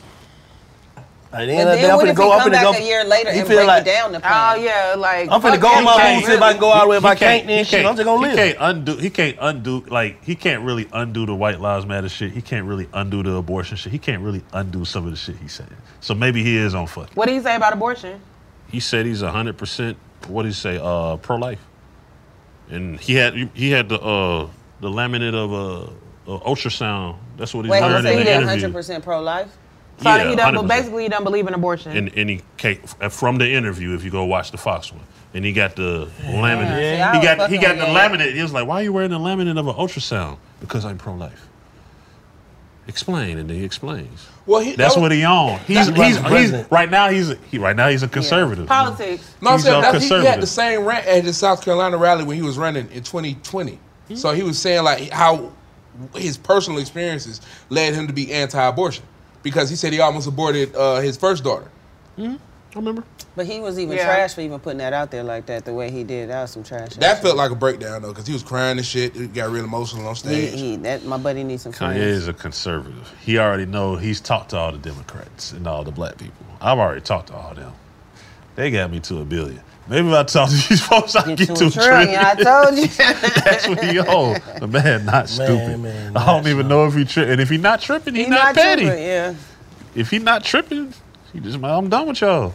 At the But end of the day, then I'm what finna if go. he I'm come finna go. back a year later he and feel break like it down the plan? Oh, yeah, like... I'm finna go on my food, see if I can go all the way. If I can't, then shit, I'm just gonna live. He can't undo. Like he can't really undo the White Lives Matter shit. He can't really undo the abortion shit. He can't really undo some of the shit he said. So maybe he is on fuck. What did he say about abortion? He said he's 100%. What did he say? Pro-life. And he had the laminate of ultrasound. That's what he Wait, learned so in he the did interview. 100% pro-life? So yeah, he doesn't, basically he doesn't believe in abortion. And he came from the interview. If you go watch the Fox one, and he got the laminate. Yeah. He got the laminate. He was like, "Why are you wearing the laminate of an ultrasound?" Because I'm pro-life. Explain, and then he explains. Well, that's what he on. He's right now. He's a conservative. Politics. No, I'm He's saying a he had conservative. the same rant at his South Carolina rally when he was running in 2020. So he was saying like how his personal experiences led him to be anti-abortion because he said he almost aborted his first daughter. I remember. But he was even trash for even putting that out there like that, the way he did. That was some trash. That felt like a breakdown though, because he was crying and shit. He got real emotional on stage. My buddy needs some Kanye friends. is a conservative. He already know. He's talked to all the Democrats and all the black people. I've already talked to all them. They got me to $1 billion. Maybe if I talk to these folks, I can get to $1 trillion. I told you. That's what he on. The man not stupid. I don't even know if he tripping. And if he not tripping, he not petty. Tripping, yeah. If he not tripping, he just I'm done with y'all.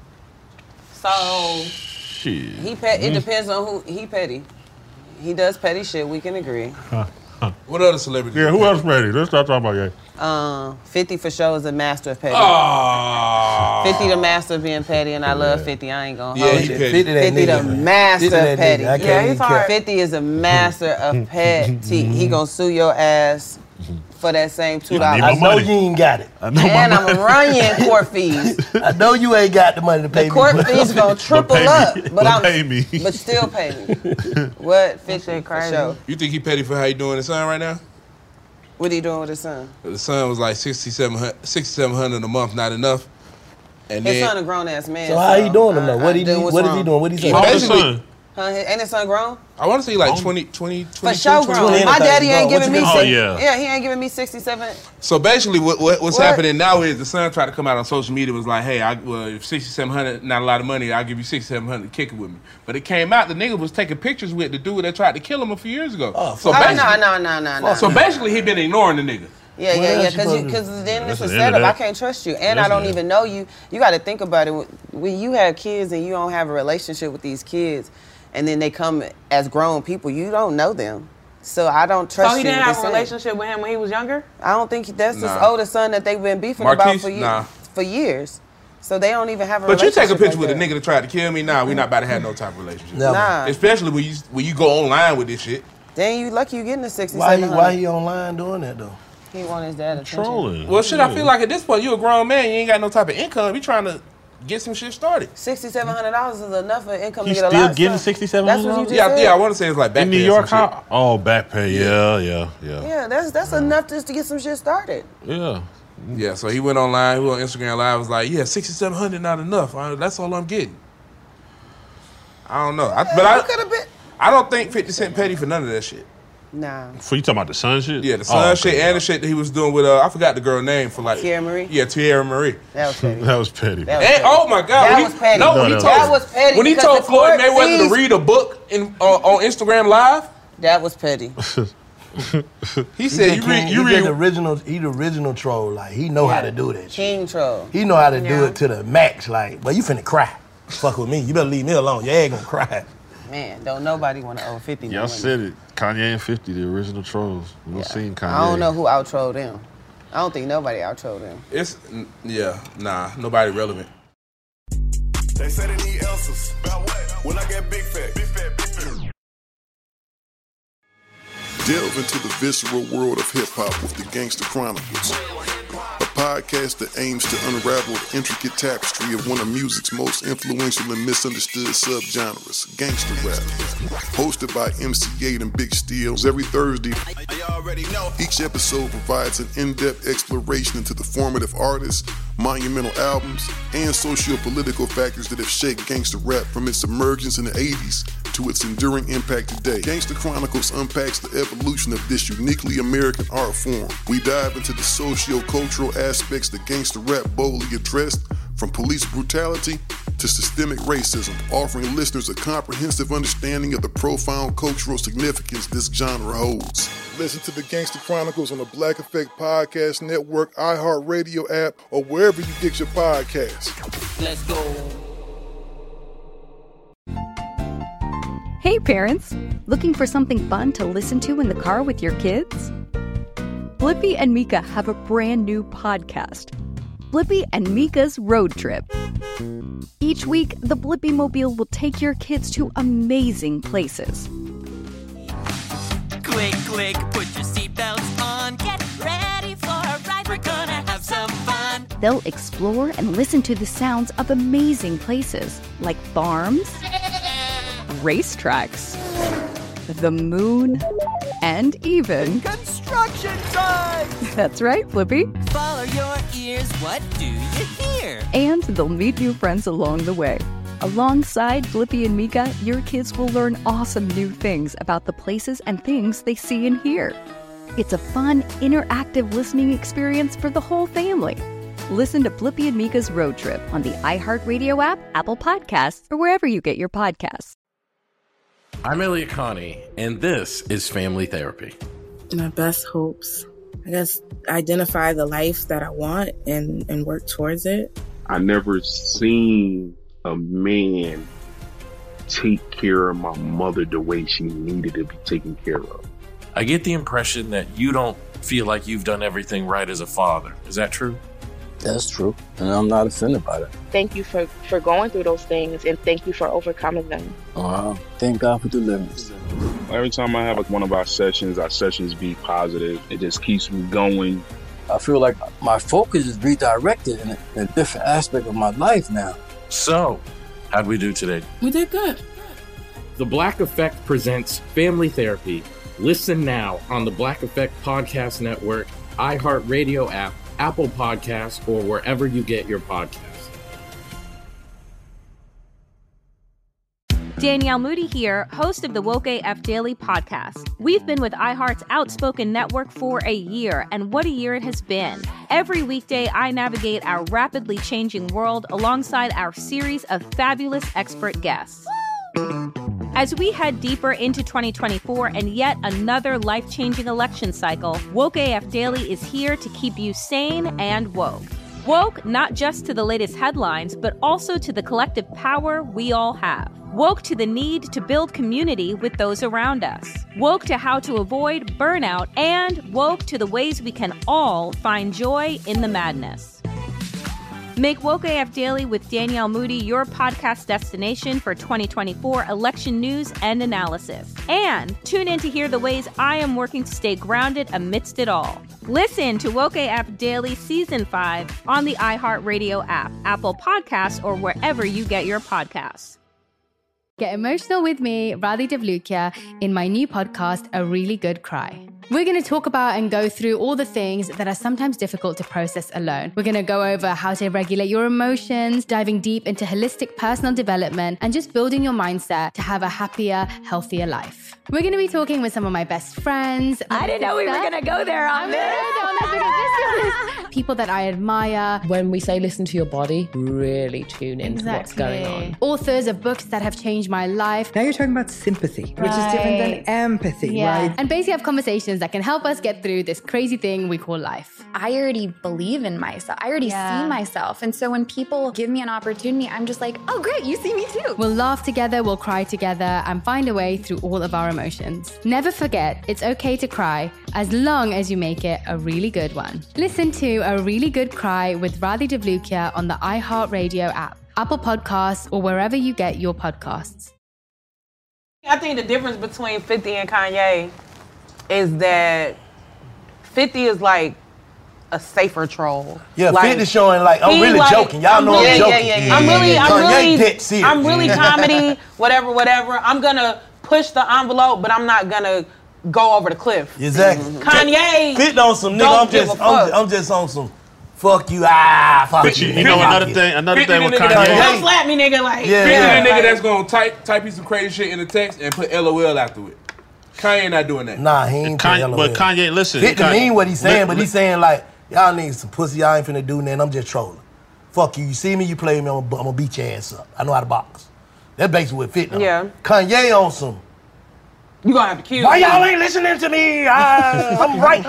So Shit. it depends on who he petty. He does petty shit. We can agree. What other celebrities? Yeah, who else petty? Let's start talking about that. 50 for sure is a master of petty. Oh. 50 the master of being petty, and I love 50. I ain't gonna Yeah, hold he you. petty. 50 the master 50 that of petty. nigga. I can't even care. 50 is a master of petty. He gonna sue your ass for that same $2. I know you ain't got it. And I'm gonna run you in court fees. I know you ain't got the money to pay The court me. fees gonna triple up, me. but still pay me. What? 50 for sure. You think he petty for how he doing his son right now? What are you doing with his son? The son was like $6,700 a month, not enough. And His then, son a grown ass man. So how he doing him though? What he is he doing? What he saying? basically, Ain't his son grown? I want to say like 20, For sure grown. My daddy ain't giving me he ain't giving me 67. So basically, what's happening now is the son tried to come out on social media was like, "Hey, if $6,700 not a lot of money, I'll give you $6,700 to kick it with me." But it came out the nigga was taking pictures with the dude that tried to kill him a few years ago. No. So basically, he been ignoring the nigga. Yeah, because then it's a setup. I can't trust you, and I don't even know you. You got to think about it. When you have kids and you don't have a relationship with these kids, and then they come as grown people, you don't know them. So I don't trust you. So he didn't have a same. relationship with him when he was younger? I don't think that's his Nah. oldest son that they've been beefing Marquise? about for years. So they don't even have a But you relationship. take a picture like with a that. nigga that tried to kill me, nah, we not about to have no type of relationship. Never. Nah. Especially when you go online with this shit. Then you lucky you getting the 60. Why he online doing that though? He want his dad attention. Trolling. Well, shit, I feel like at this point, you a grown man, you ain't got no type of income. You trying to get some shit started. $6,700 is enough for income He's to get a still lot of getting stuff. $6,700? That's what you just said. Yeah, I want to say it's like back In New pay or York, some shit. how? Oh, back pay. Yeah. Yeah, that's enough just to get some shit started. Yeah. Yeah, so he went online, he went on Instagram Live, was like, yeah, $6,700 not enough. That's all I'm getting. I don't know. I don't think 50 Cent petty for none of that shit. Nah. For you talking about the son shit? Yeah, the son shit and the shit that he was doing with, I forgot the girl name for like. Tierra Marie? Yeah, Tierra Marie. That was petty. That was petty. And, oh my God. That when was petty. No, when he told, That was petty When he because told the Floyd court Mayweather fees- to read a book on Instagram Live, that was petty. he said, you read the original. He the original troll. Like he know how to do that shit. King troll. He know how to do it to the max. Like, but you finna cry. Fuck with me. You better leave me alone. Your ass gonna cry. Man, don't nobody want to owe 50 no Y'all money. said it. Kanye and 50, the original trolls. We seen Kanye. I don't know who out-trolled them. I don't think nobody out-trolled them. Nobody relevant. They say they need answers. About what? When I get big fat. Big fat, big fat. Delve into the visceral world of hip-hop with the Gangster Chronicles, a podcast that aims to unravel the intricate tapestry of one of music's most influential and misunderstood subgenres, gangster rap. Hosted by MC8 and Big Steels every Thursday, each episode provides an in-depth exploration into the formative artists, monumental albums, and socio-political factors that have shaped gangster rap from its emergence in the 80s to its enduring impact today. Gangster Chronicles unpacks the evolution of this uniquely American art form. We dive into the socio-cultural aspects that gangster rap boldly addressed, from police brutality to systemic racism, offering listeners a comprehensive understanding of the profound cultural significance this genre holds. Listen to the Gangster Chronicles on the Black Effect Podcast Network, iHeartRadio app, or wherever you get your podcasts. Let's go. Hey parents, looking for something fun to listen to in the car with your kids? Blippi and Mika have a brand new podcast, Blippi and Mika's Road Trip. Each week, the Blippi Mobile will take your kids to amazing places. Click, click, put your seatbelts on. Get ready for a ride. We're gonna have some fun. They'll explore and listen to the sounds of amazing places like farms, racetracks, the moon, and even construction sites. That's right, Blippi. Follow your ears. What do you hear? And they'll meet new friends along the way. Alongside Blippi and Mika, your kids will learn awesome new things about the places and things they see and hear. It's a fun, interactive listening experience for the whole family. Listen to Blippi and Mika's Road Trip on the iHeartRadio app, Apple Podcasts, or wherever you get your podcasts. I'm Elliot Connie, and this is Family Therapy. My best hopes, I guess, identify the life that I want and work towards it. I never seen a man take care of my mother the way she needed to be taken care of. I get the impression that you don't feel like you've done everything right as a father. Is that true? That's true, and I'm not offended by that. Thank you for going through those things, and thank you for overcoming them. Wow, thank God for deliverance. Every time I have one of our sessions be positive. It just keeps me going. I feel like my focus is redirected in a different aspect of my life now. So, how'd we do today? We did good. The Black Effect presents Family Therapy. Listen now on the Black Effect Podcast Network, iHeartRadio app, Apple Podcasts, or wherever you get your podcasts. Danielle Moody here, host of the Woke AF Daily podcast. We've been with iHeart's Outspoken Network for a year, and what a year it has been. Every weekday, I navigate our rapidly changing world alongside our series of fabulous expert guests. As we head deeper into 2024 and yet another life-changing election cycle, Woke AF Daily is here to keep you sane and woke. Woke not just to the latest headlines, but also to the collective power we all have. Woke to the need to build community with those around us. Woke to how to avoid burnout, and woke to the ways we can all find joy in the madness. Make Woke AF Daily with Danielle Moody your podcast destination for 2024 election news and analysis. And tune in to hear the ways I am working to stay grounded amidst it all. Listen to Woke AF Daily Season 5 on the iHeartRadio app, Apple Podcasts, or wherever you get your podcasts. Get emotional with me, Radhi Devlukia, in my new podcast, A Really Good Cry. We're going to talk about and go through all the things that are sometimes difficult to process alone. We're going to go over how to regulate your emotions, diving deep into holistic personal development, and just building your mindset to have a happier, healthier life. We're going to be talking with some of my best friends. I didn't know we were going to go there on this. People that I admire. When we say listen to your body, really tune into what's going on. Authors of books that have changed my life. Now you're talking about sympathy, which is different than empathy, right? And basically have conversations affirmations that can help us get through this crazy thing we call life. I already believe in myself. I already see myself. And so when people give me an opportunity, I'm just like, oh, great, you see me too. We'll laugh together, we'll cry together, and find a way through all of our emotions. Never forget, it's okay to cry as long as you make it a really good one. Listen to A Really Good Cry with Radhi Devlukia on the iHeartRadio app, Apple Podcasts, or wherever you get your podcasts. I think the difference between 50 and Kanye is that 50 is like a safer troll. Yeah, like, 50 showing like, I'm really joking. Y'all know I'm joking. I'm really comedy, whatever. I'm gonna push the envelope, but I'm not gonna go over the cliff. Exactly. Kanye 50 on some nigga, I'm just on some fuck you, fuck but you know another thing with Kanye. Don't slap me, nigga. Like, the nigga that's gonna type you some crazy shit in the text and put LOL after it. Kanye not doing that. Nah, he ain't putting LOL. But Kanye, listen. 50 mean what he's saying, but he's saying like, y'all niggas some pussy, y'all ain't finna do nothing, I'm just trolling. Fuck you, you see me, you play me, I'm gonna beat your ass up. I know how to box. That's basically what 50 on. Yeah. Kanye on some. You gonna have to kill Why me. y'all ain't listening to me? I'm right.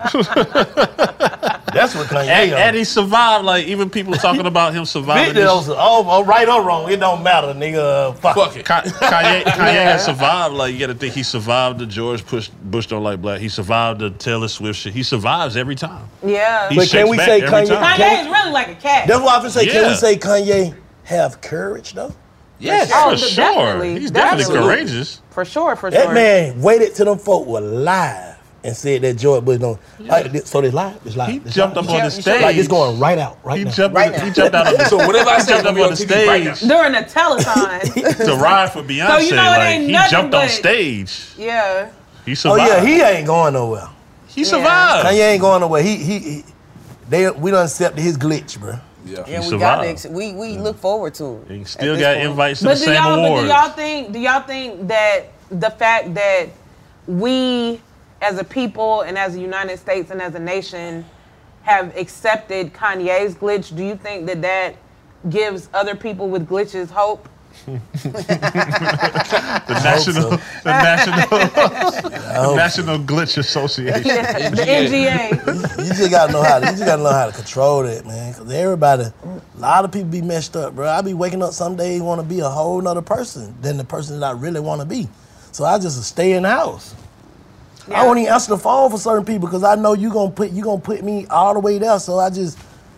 That's what Kanye on. And he survived, like, even people talking about him surviving. Right or wrong, it don't matter, nigga. Fuck it. Kanye has survived, like, you gotta think he survived the George Bush Don't Like Black. He survived the Taylor Swift shit. He survives every time. Yeah. He But can we say Kanye is really like a cat. That's what I was say. Can we say Kanye have courage though? Yes. For sure. Definitely. He's definitely courageous. For sure. That man waited till them folk were live and said that George Bush don't. So they live. It's live. He jumped up on the stage. Like it's going right out. Right now. He jumped out. So whatever I say, jumped up on the stage during the telethon to ride for Beyonce. So you know it like ain't he nothing jumped but, on stage. Yeah. He survived. Oh yeah, he ain't going nowhere. He survived. Kanye ain't going nowhere. We done accepted his glitch, bro. Yeah, we got we look forward to it. He still got invites to But the same awards. do y'all think that the fact that we as a people and as a United States and as a nation have accepted Kanye's glitch, do you think that gives other people with glitches hope? The National Glitch Association. Yeah, the NGA. You just gotta know how to control that, man. Cause a lot of people be messed up, bro. I be waking up some days want to be a whole nother person than the person that I really want to be. So I just stay in the house. I won't even answer the phone for certain people because I know you gonna put me all the way there. So I just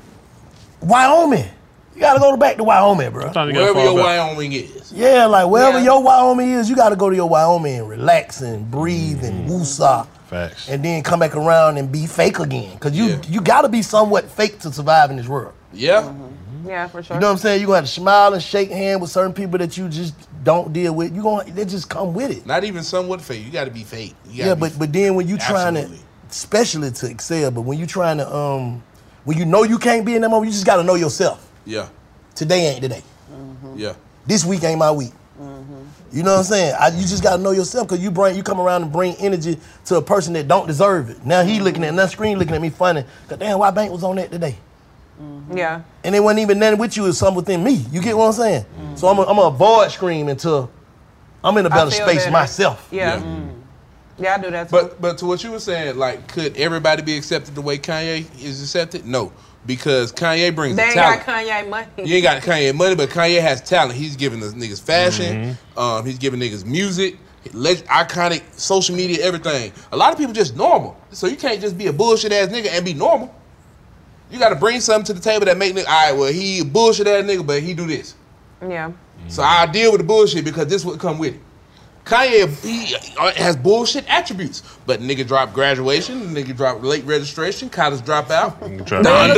Wyoming. You gotta go back to Wyoming, bro. Wherever your Wyoming is. Yeah, like wherever your Wyoming is, you gotta go to your Wyoming and relax and breathe and woosah. Facts. And then come back around and be fake again. Cause you gotta be somewhat fake to survive in this world. Yeah. Mm-hmm. Yeah, for sure. You know what I'm saying? You're gonna have to smile and shake hands with certain people that you just don't deal with. They just come with it. Not even somewhat fake. You gotta be fake. But then when you trying to, especially to excel, but when you trying to when you know you can't be in that moment, you just gotta know yourself. Yeah. Today ain't today. Mm-hmm. Yeah. This week ain't my week. Mm-hmm. You know what I'm saying? You just gotta know yourself because you come around and bring energy to a person that don't deserve it. Now he looking at that screen, looking at me funny. Cause damn, why Bank was on that today? Mm-hmm. Yeah. And it wasn't even nothing with you. It's something within me. You get what I'm saying? Mm-hmm. So I'm gonna avoid scream until I'm in a better space myself. Yeah. Yeah, I do that too. But to what you were saying, like, could everybody be accepted the way Kanye is accepted? No. Because Kanye brings the talent. They ain't got Kanye money. You ain't got Kanye money, but Kanye has talent. He's giving the niggas fashion. He's giving niggas music, iconic social media, everything. A lot of people just normal. So you can't just be a bullshit ass nigga and be normal. You got to bring something to the table that make nigga, all right, well, he a bullshit ass nigga, but he do this. Yeah. So I deal with the bullshit because this would come with it. Kanye, he has bullshit attributes, but nigga dropped graduation, nigga dropped late registration, college dropout. His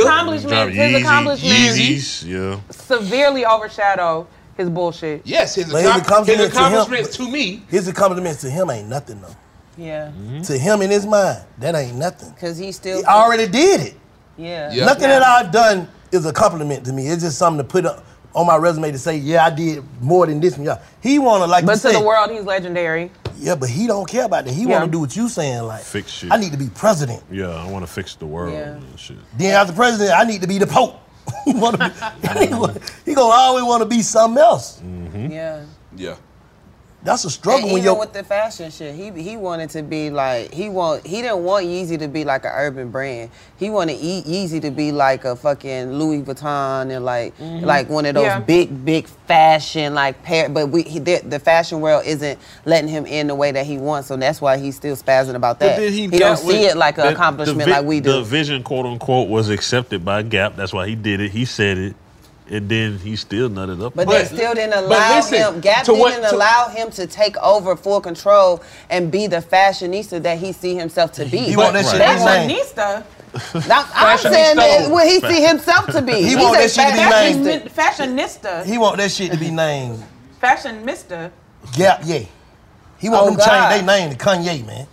accomplishments severely overshadow his bullshit. Yes, his accomplishments to me. His accomplishments to him ain't nothing though. Yeah. To him in his mind, that ain't nothing. Cause he already did it. Yeah. Nothing that I've done is a compliment to me. It's just something to put up on my resume to say, yeah, I did more than this. He wanna But to the world, he's legendary. Yeah, but he don't care about that. He wanna do what you saying, like fix shit. I need to be president. Yeah, I wanna fix the world and shit. Then after president, I need to be the Pope. he gonna always wanna be something else. Yeah. Yeah. That's a struggle and when even with the fashion shit, he wanted to be like he didn't want Yeezy to be like an urban brand. He wanted Yeezy to be like a fucking Louis Vuitton and like one of those big fashion like pair. But the fashion world isn't letting him in the way that he wants, so that's why he's still spazzing about that. He don't see it like an accomplishment like we do. The vision, quote unquote, was accepted by Gap. That's why he did it. He said it. And then he still nutted up. But they still didn't allow him. Gap didn't allow him to take over full control and be the fashionista that he see himself to be. He want that shit to be fashionista. I'm saying that what he see himself to be. He want that shit to be named. Fashionista. He want that shit to be named. Fashionista. Gap, yeah. He want them change they name to Kanye, man.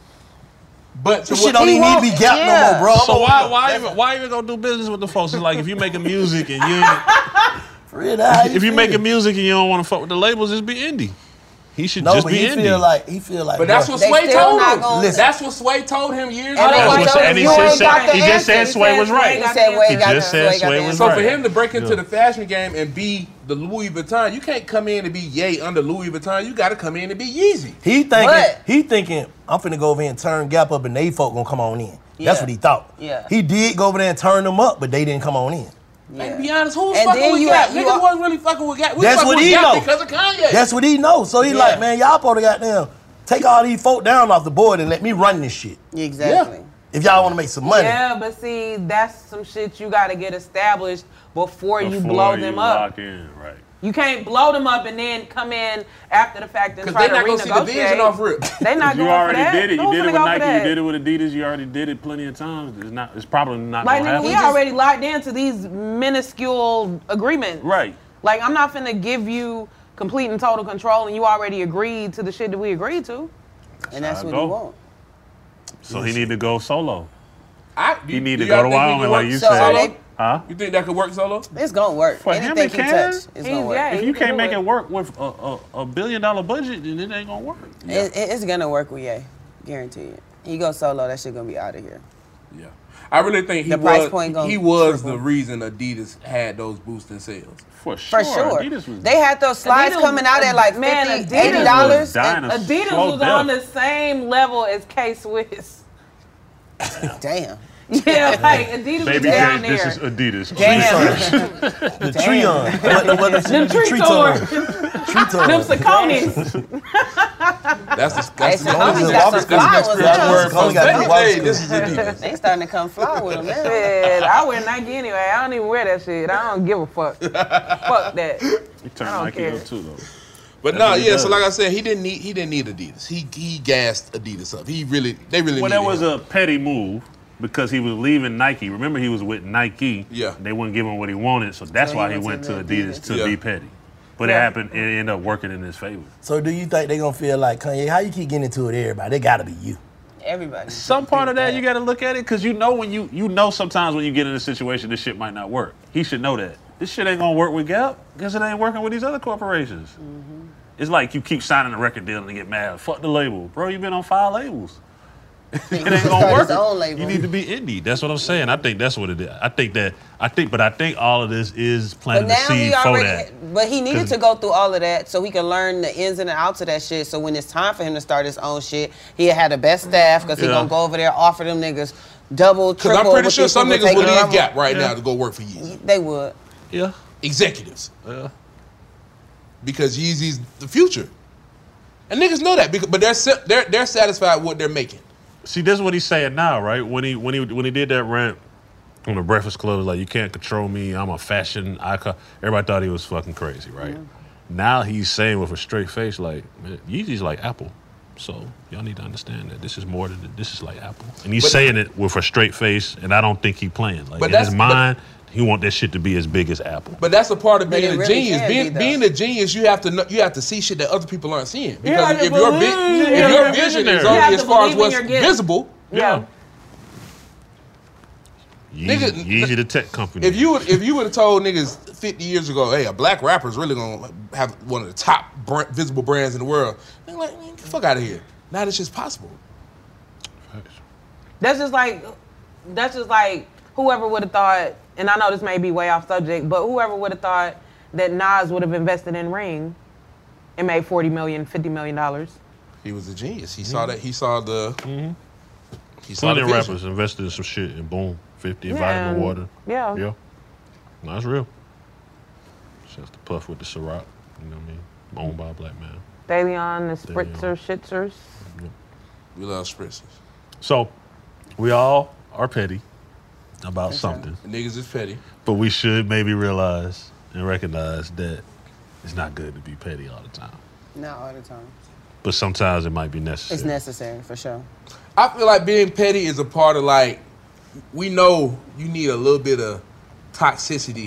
But this shit don't even need to be Gap no more, bro. So why even gonna do business with the folks? It's like if you making music and you if you making music and you don't want to fuck with the labels, just be indie. He should just be indie. He feel like. But that's what Sway told him. That's what Sway told him years ago. And he just said Sway was right. He just said Sway was right. So for him to break into the fashion game and be the Louis Vuitton, you can't come in and be Ye under Louis Vuitton. You got to come in and be Yeezy. He thinking I'm finna go over here and turn Gap up and they folk gonna come on in. That's what he thought. Yeah. He did go over there and turn them up, but they didn't come on in. And be honest, who's fucking with Gap? Niggas wasn't really fucking with Gap. We That's fucking what with he Gap know. because of Kanye. That's what he knows. So he like, man, y'all supposed to goddamn take all these folk down off the board and let me run this shit. Exactly. Yeah. If y'all want to make some money. Yeah, but see, that's some shit you got to get established before you blow them up. Lock in, right. You can't blow them up and then come in after the fact and try to renegotiate. Because they're not going to see the vision off rip. They're not going You already for that. did it. You did it with go Nike. for You that. did it with Adidas. You already did it plenty of times. It's probably not Like, going to happen. we already locked into these minuscule agreements. Right. Like, I'm not finna give you complete and total control and you already agreed to the shit that we agreed to. And that's what you want. So he need to go solo. He need to do go y'all to think he Wyoming can like work you solo? said. Huh? You think that could work solo? It's gonna work. For him, Anything it he can. touch, it's gonna work. If you can't make it work with a $1 billion budget, then it ain't gonna work. It's gonna work with Ye, guarantee it. He goes solo, that shit gonna be out of here. Yeah. I really think The price point gonna he was triple. the reason Adidas had those boosting sales. For For sure. They had those slides coming out at like $50, $80. Adidas was on the same level as K-Swiss. Damn. Yeah, like Adidas was down there. This is Adidas. The Treon. Them Treetors. Them Sauconys. That's the This is Adidas. They starting to come fly with them now. Shit, I wear Nike anyway. I don't even wear that shit. I don't give a fuck. Fuck that. You turn I don't Nike care. up too though. But That's no, what he yeah. does. So like I said, he didn't need Adidas. He gassed Adidas up. They really Well, needed that was him. a petty move because he was leaving Nike. Remember, he was with Nike. Yeah. They wouldn't give him what he wanted, so that's So why he he went went to to Adidas to Yeah. be petty. But it happened. It ended up working in his favor. So do you think they gonna feel like Kanye? How you keep getting into it, everybody? They gotta be you. Everybody. Some part of that you got to look at it because you know when you know sometimes when you get in a situation this shit might not work. He should know that this shit ain't gonna work with Gap because it ain't working with these other corporations. It's like you keep signing a record deal and you get mad. Fuck the label, bro. You been on 5 labels. It ain't gonna work. You need to be indie. That's what I'm saying. I think that's what it is. But I think all of this is planting the seed for that. But he needed to go through all of that so he can learn the ins and outs of that shit. So when it's time for him to start his own shit, he had the best staff because he gonna go over there, offer them niggas double, triple. Because I'm pretty sure some niggas would leave leave Gap right now to go work for Yeezy. They would. Yeah. Executives. Yeah. Because Yeezy's the future. And niggas know that, but they're satisfied with what they're making. See, this is what he's saying now, right? When he did that rant on the Breakfast Club, it was like, you can't control me. I'm a fashion icon. Everybody thought he was fucking crazy, right? Now he's saying with a straight face, like, man, Yeezy's like Apple. So y'all need to understand that this is more than this is like Apple. And he's saying it with a straight face, and I don't think he's playing. Like, in his mind, he want that shit to be as big as Apple. But that's a part of being a really genius. can be, Being a genius, you have to see shit that other people aren't seeing. You have Because to if your believe. if your vision is You only have as to far as believe in what's your gift. visible, Yeah. Yeezy the tech company. if you would have told niggas 50 years ago, hey, a black rapper is really gonna have one of the top visible brands in the world, they're like, man, get the fuck out of here. Now this shit's possible. That's just like whoever would have thought, and I know this may be way off subject, but whoever would have thought that Nas would have invested in Ring. and made $40 million, $50 million. He was a genius. He saw that. He saw the. He saw Plenty the of vision. rappers invested in some shit and boom, 50 in Yeah, vitamin and- water. yeah. Yeah. No, that's real. Just the puff with the Ciroc. You know what I mean? Owned by a black man. DeLeon, the Spritzer, Shitzers. We love spritzers. So, we all are petty about something. Niggas is petty. But we should maybe realize and recognize that it's not good to be petty all the time. Not all the time. But sometimes it might be necessary. It's necessary for sure. I feel like being petty is a part of like, we know you need a little bit of toxicity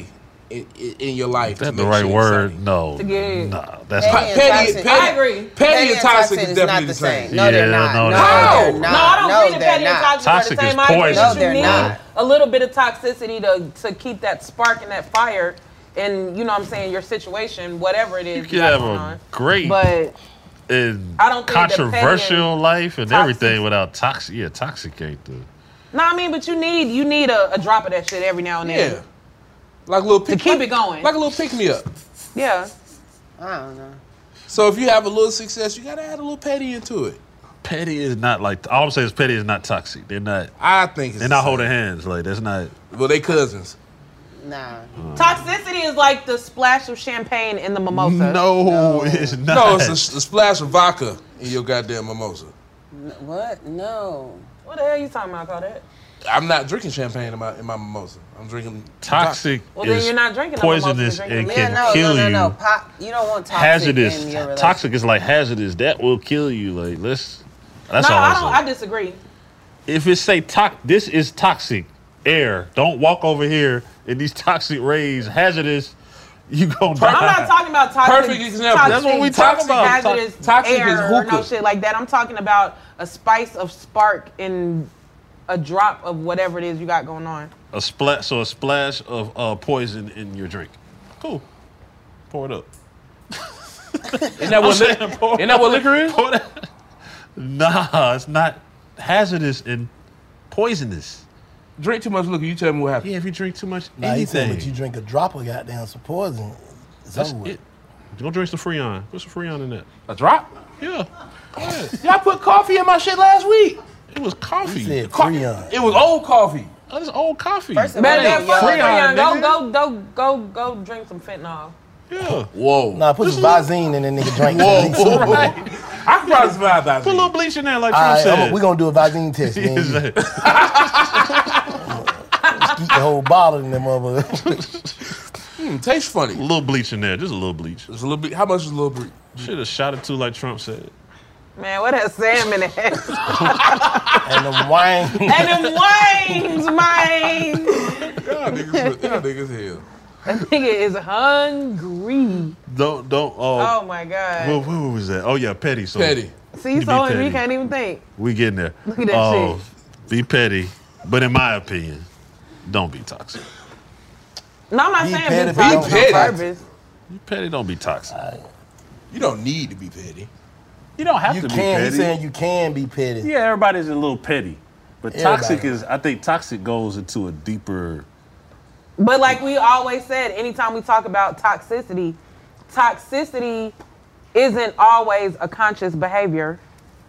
in your life. Is that the right word? No. No, that's Petty. I agree. Petty and toxic is definitely the same. No, they're not. no, No, they're they're not. not. No, I don't agree that they're petty and not. toxic are the same. I agree poison. that they're you need not. a little bit of toxicity to keep that spark and that fire in, you know what I'm saying, your situation, whatever it is. You can have going a on. great But and I don't think that petty controversial and life and toxic- everything without toxic. Yeah, toxicate the. no, I mean, but you need a drop of that shit every now and then. Yeah. Like a little to keep it going. Like a little pick me up. Yeah. I don't know. So if you have a little success, you gotta add a little petty into it. Petty is not like all I'm saying is petty is not toxic. They're not. I think it's they're not holding hands. Like that's not. Well, they cousins. Nah. Toxicity is like the splash of champagne in the mimosa. No, it's not. No, it's a splash of vodka in your goddamn mimosa. What? No. What the hell you talking about, Claudette? I'm not drinking champagne in my mimosa. I'm drinking Toxic Well, then is you're not drinking no poisonous mimosa, you're and drinking can kill you. No. You don't want toxic Hazardous. in your relationship. Toxic is like hazardous. That will kill you. Like let's. That's no, all I I'm don't. saying. I disagree. If it say this is toxic air, don't walk over here in these toxic rays, hazardous, you gonna die. I'm not talking about toxic. Perfect example. Toxic, That's what we talk about. Hazardous Toxic air is or no hookah. shit like that. I'm talking about a spice of spark in a drop of whatever it is you got going on. a splash of poison in your drink. Cool. Pour it up. Isn't that what liquor is? Nah, it's not hazardous and poisonous. Drink too much liquor, you tell me what happens. Yeah, if you drink too much Nah, he said, anything. but you drink a drop of goddamn some poison. It's That's over with. it. Go drink some Freon. Put some Freon in that. A drop? Yeah. Go ahead. Y'all put coffee in my shit last week. It was coffee. He said Freon. It was old coffee. Oh, it's old coffee. First of all, Better yo, than Freon. nigga. Go drink some fentanyl. Yeah. Whoa. Nah, put some Visine in that nigga drink. Whoa. Right. I can probably survive that. Put a little bleach in there like All Trump right, said. we're going to do a Visine test, man. Yes, Just keep the whole bottle in them motherfucker. Tastes funny. a little bleach in there. Just a little bleach. It's a little bit. How much is a little bleach? Should have shot it too like Trump said. Man, what that salmon is? And them wine. And them wines, man. Y'all niggas hell. That nigga is hungry. Don't. Oh my God. What was that? Oh yeah, petty. So Petty. See, you be so petty. you can't even think. We getting there. Look at that shit. Be petty, but in my opinion, don't be toxic. No, I'm not Be saying petty, be but toxic don't be on petty. purpose. Be petty, don't be toxic. You don't need to be petty. You don't have You to be can. petty. He's saying you can be petty. Yeah, everybody's a little petty. But Everybody. toxic is, I think toxic goes into a deeper. But like we always said, anytime we talk about toxicity isn't always a conscious behavior.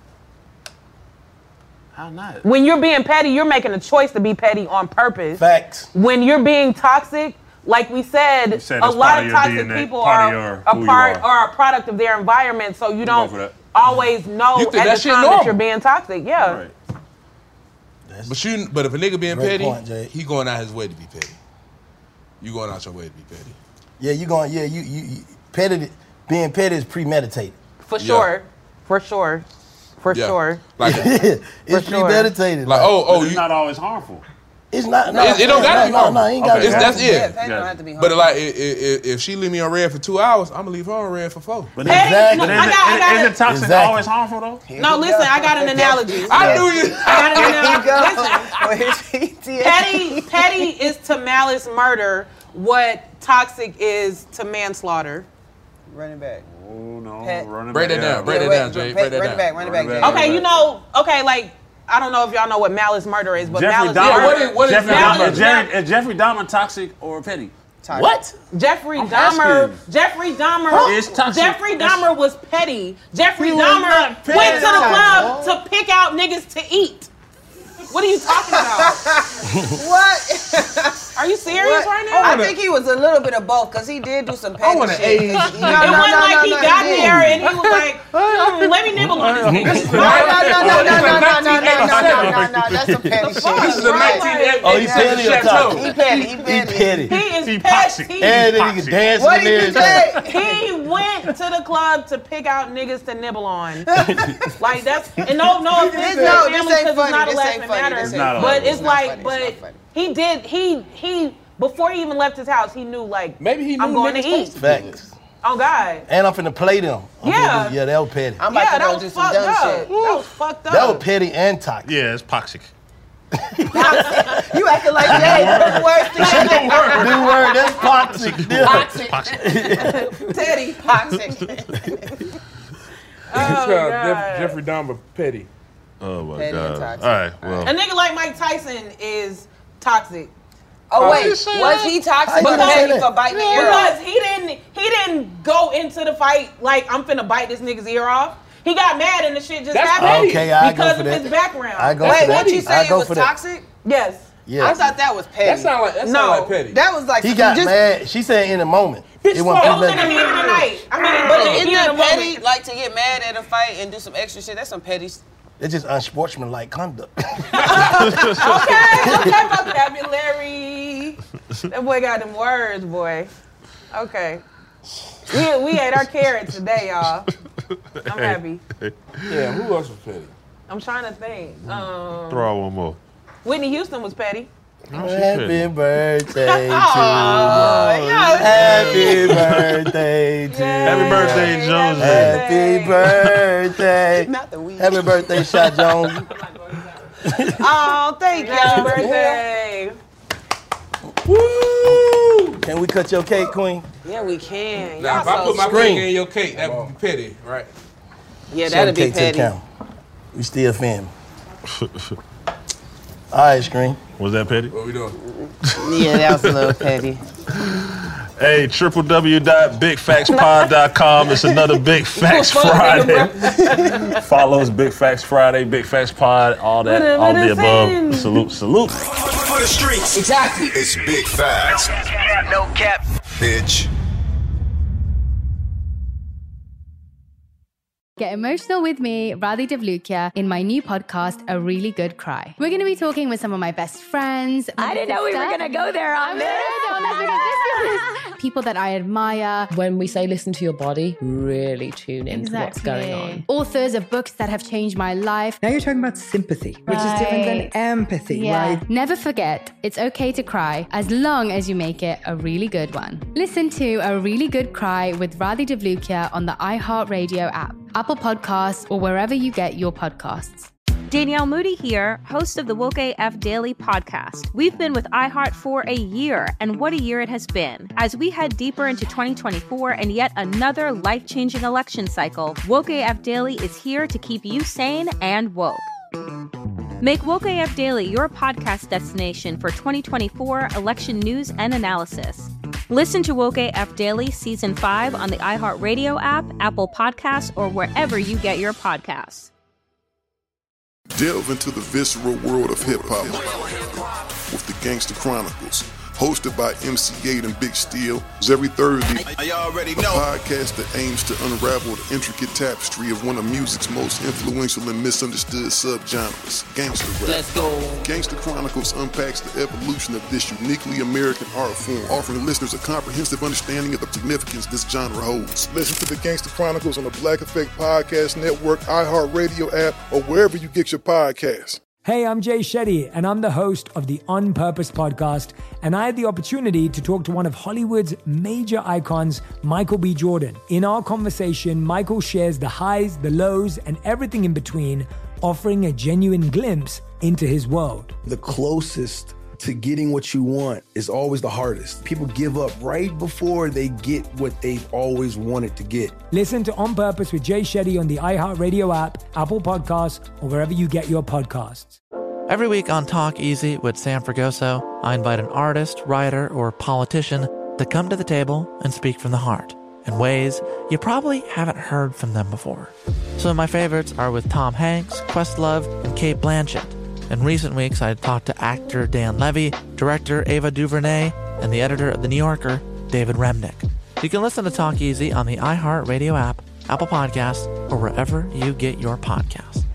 How not? When you're being petty, you're making a choice to be petty on purpose. Facts. When you're being toxic, like we said, You said a it's lot part of of your toxic DNA, people part are of a who you part are. or a product of their environment, so you going don't for that. always know You at think the that shit time that normal. you're being toxic. Yeah. Right. But if a nigga being Great petty, point, Jay. he going out his way to be petty. You going out your way to be petty. Yeah, you going. Yeah, you petty. Being petty is premeditated. For sure. For sure. For Yeah. sure. Like, It's sure. premeditated. like But it's you. not always harmful. It's not. No, It don't gotta be no, harmful. no, it ain't gotta Okay. be That's harmful. it. Petty don't have to be But hard. like, if she leave me on red for 2 hours, I'm gonna leave her on red for 4. But Petty? Exactly. No, I got isn't toxic Exactly. always harmful though? No, listen, I got an analogy. I knew you. I got an analogy. Listen, petty is to malice murder what toxic is to manslaughter. Running back. Oh no, Pet. running Break back that down. out. Break that down, Jay. Break that down. Running back, Jay. Okay, you know, like, I don't know if y'all know what malice murder is, but Jeffrey malice Dahmer. murder. what is Jeffrey malice? Dahmer? Is Jeffrey Dahmer toxic or petty? toxic. What? Jeffrey I'm Dahmer. asking. Jeffrey Dahmer. It's toxic. Jeffrey Dahmer was petty. Jeffrey He was Dahmer not petty. went to the club to pick out niggas to eat. What are you talking about? What? Are you serious right now? I think he was a little bit of both because he did do some petty wanna shit. age. It wasn't like he got there and he was like, let me nibble on this nigga. No, that's some petty shit. This is a 1980s. Oh, he's petty or toxic? He petty. He is He petty. toxic. And then he can dance What in did you there. say? He went to the club to pick out niggas to nibble on. Like that's and no offense to No, the this family ain't because it's funny. not a This laughing ain't funny. matter. This ain't Not funny. a But laughing it's not like, funny. but It's not funny. he did he before he even left his house, he knew like Maybe he knew I'm going to niggas eat. Facts. Oh God. And I'm finna play them. Yeah. Yeah, that was petty. I'm about Yeah, to that go was do some fucked dumb up. shit. That was fucked up. That was petty and toxic. Yeah, it's toxic. You acting like that ain't the worst thing. New word, that's toxic. Toxic. Toxic. Teddy. Toxic. Jeffrey Dahmer petty. Oh my Petty and god. toxic. All right, well. A nigga like Mike Tyson is toxic. Oh wait, just saying was that. he toxic How or you gonna say petty that? for biting the ear off? Because he didn't go into the fight like I'm finna bite this nigga's ear off. He got mad and the shit just That's happened petty. Okay, I go because for of that. his background. I go Wait, for that. what you I say it go was for that. toxic? Yes. Yeah. I thought that was petty. That sound like petty. That was like He got just, mad. She said in the moment. It It wasn't was in the nothing. heat of the night. I mean, But in the isn't heat that of the petty? moment. Like to get mad at a fight and do some extra shit? That's some petty. It's just unsportsmanlike conduct. Okay, vocabulary. That boy got them words, boy. Okay. We ate our carrots today, y'all. I'm happy. Yeah, who else was petty? I'm trying to think. Throw out one more. Whitney Houston was petty. Happy birthday to you. yeah. Happy birthday to you. Happy birthday, Jones. Happy birthday. Not the weed. Happy birthday, Shot Jones. Oh, thank you. Happy birthday. Woo! Can we cut your cake, Queen? Yeah, we can. Now, if I put my cake in your cake, that would be petty, right? Yeah, Show that'd the be cake to the petty. camera. We still family. All right, Screen. Was that petty? What we doing? Yeah, that was a little petty. Hey, www.bigfactspod.com. It's another Big Facts Friday. Follow us, Big Facts Friday, Big Facts Pod, all that, all the above. Salute, salute. For the streets. Exactly. It's Big Facts. No cap. Bitch. Get emotional with me, Radhi Devlukia, in my new podcast, A Really Good Cry. We're going to be talking with some of my best friends. I didn't know we were going to go there on this. People that I admire. When we say listen to your body, really tune into what's going on. Authors of books that have changed my life. Now you're talking about sympathy, which is different than empathy, right? Never forget, it's okay to cry as long as you make it a really good one. Listen to A Really Good Cry with Radhi Devlukia on the iHeartRadio app, Apple Podcasts, or wherever you get your podcasts. Danielle Moody here, host of the Woke AF Daily podcast. We've been with iHeart for a year, and what a year it has been. As we head deeper into 2024 and yet another life-changing election cycle, Woke AF Daily is here to keep you sane and woke. Make Woke AF Daily your podcast destination for 2024 election news and analysis. Listen to Woke AF Daily Season 5 on the iHeartRadio app, Apple Podcasts, or wherever you get your podcasts. Delve into the visceral world of hip-hop with the Gangsta Chronicles, hosted by MC8 and Big Steel. Every Thursday, a podcast that aims to unravel the intricate tapestry of one of music's most influential and misunderstood subgenres, gangsta rap. Let's go. Gangsta Chronicles unpacks the evolution of this uniquely American art form, offering listeners a comprehensive understanding of the significance this genre holds. Listen to the Gangsta Chronicles on the Black Effect Podcast Network, iHeartRadio app, or wherever you get your podcasts. Hey, I'm Jay Shetty, and I'm the host of the On Purpose podcast, and I had the opportunity to talk to one of Hollywood's major icons, Michael B. Jordan. In our conversation, Michael shares the highs, the lows, and everything in between, offering a genuine glimpse into his world. The closest to getting what you want is always the hardest. People give up right before they get what they've always wanted to get. Listen to On Purpose with Jay Shetty on the iHeartRadio app, Apple Podcasts, or wherever you get your podcasts. Every week on Talk Easy with Sam Fragoso, I invite an artist, writer, or politician that come to the table and speak from the heart in ways you probably haven't heard from them before. Some of my favorites are with Tom Hanks, Questlove, and Cate Blanchett. In recent weeks, I talked to actor Dan Levy, director Ava DuVernay, and the editor of The New Yorker, David Remnick. You can listen to Talk Easy on the iHeartRadio app, Apple Podcasts, or wherever you get your podcasts.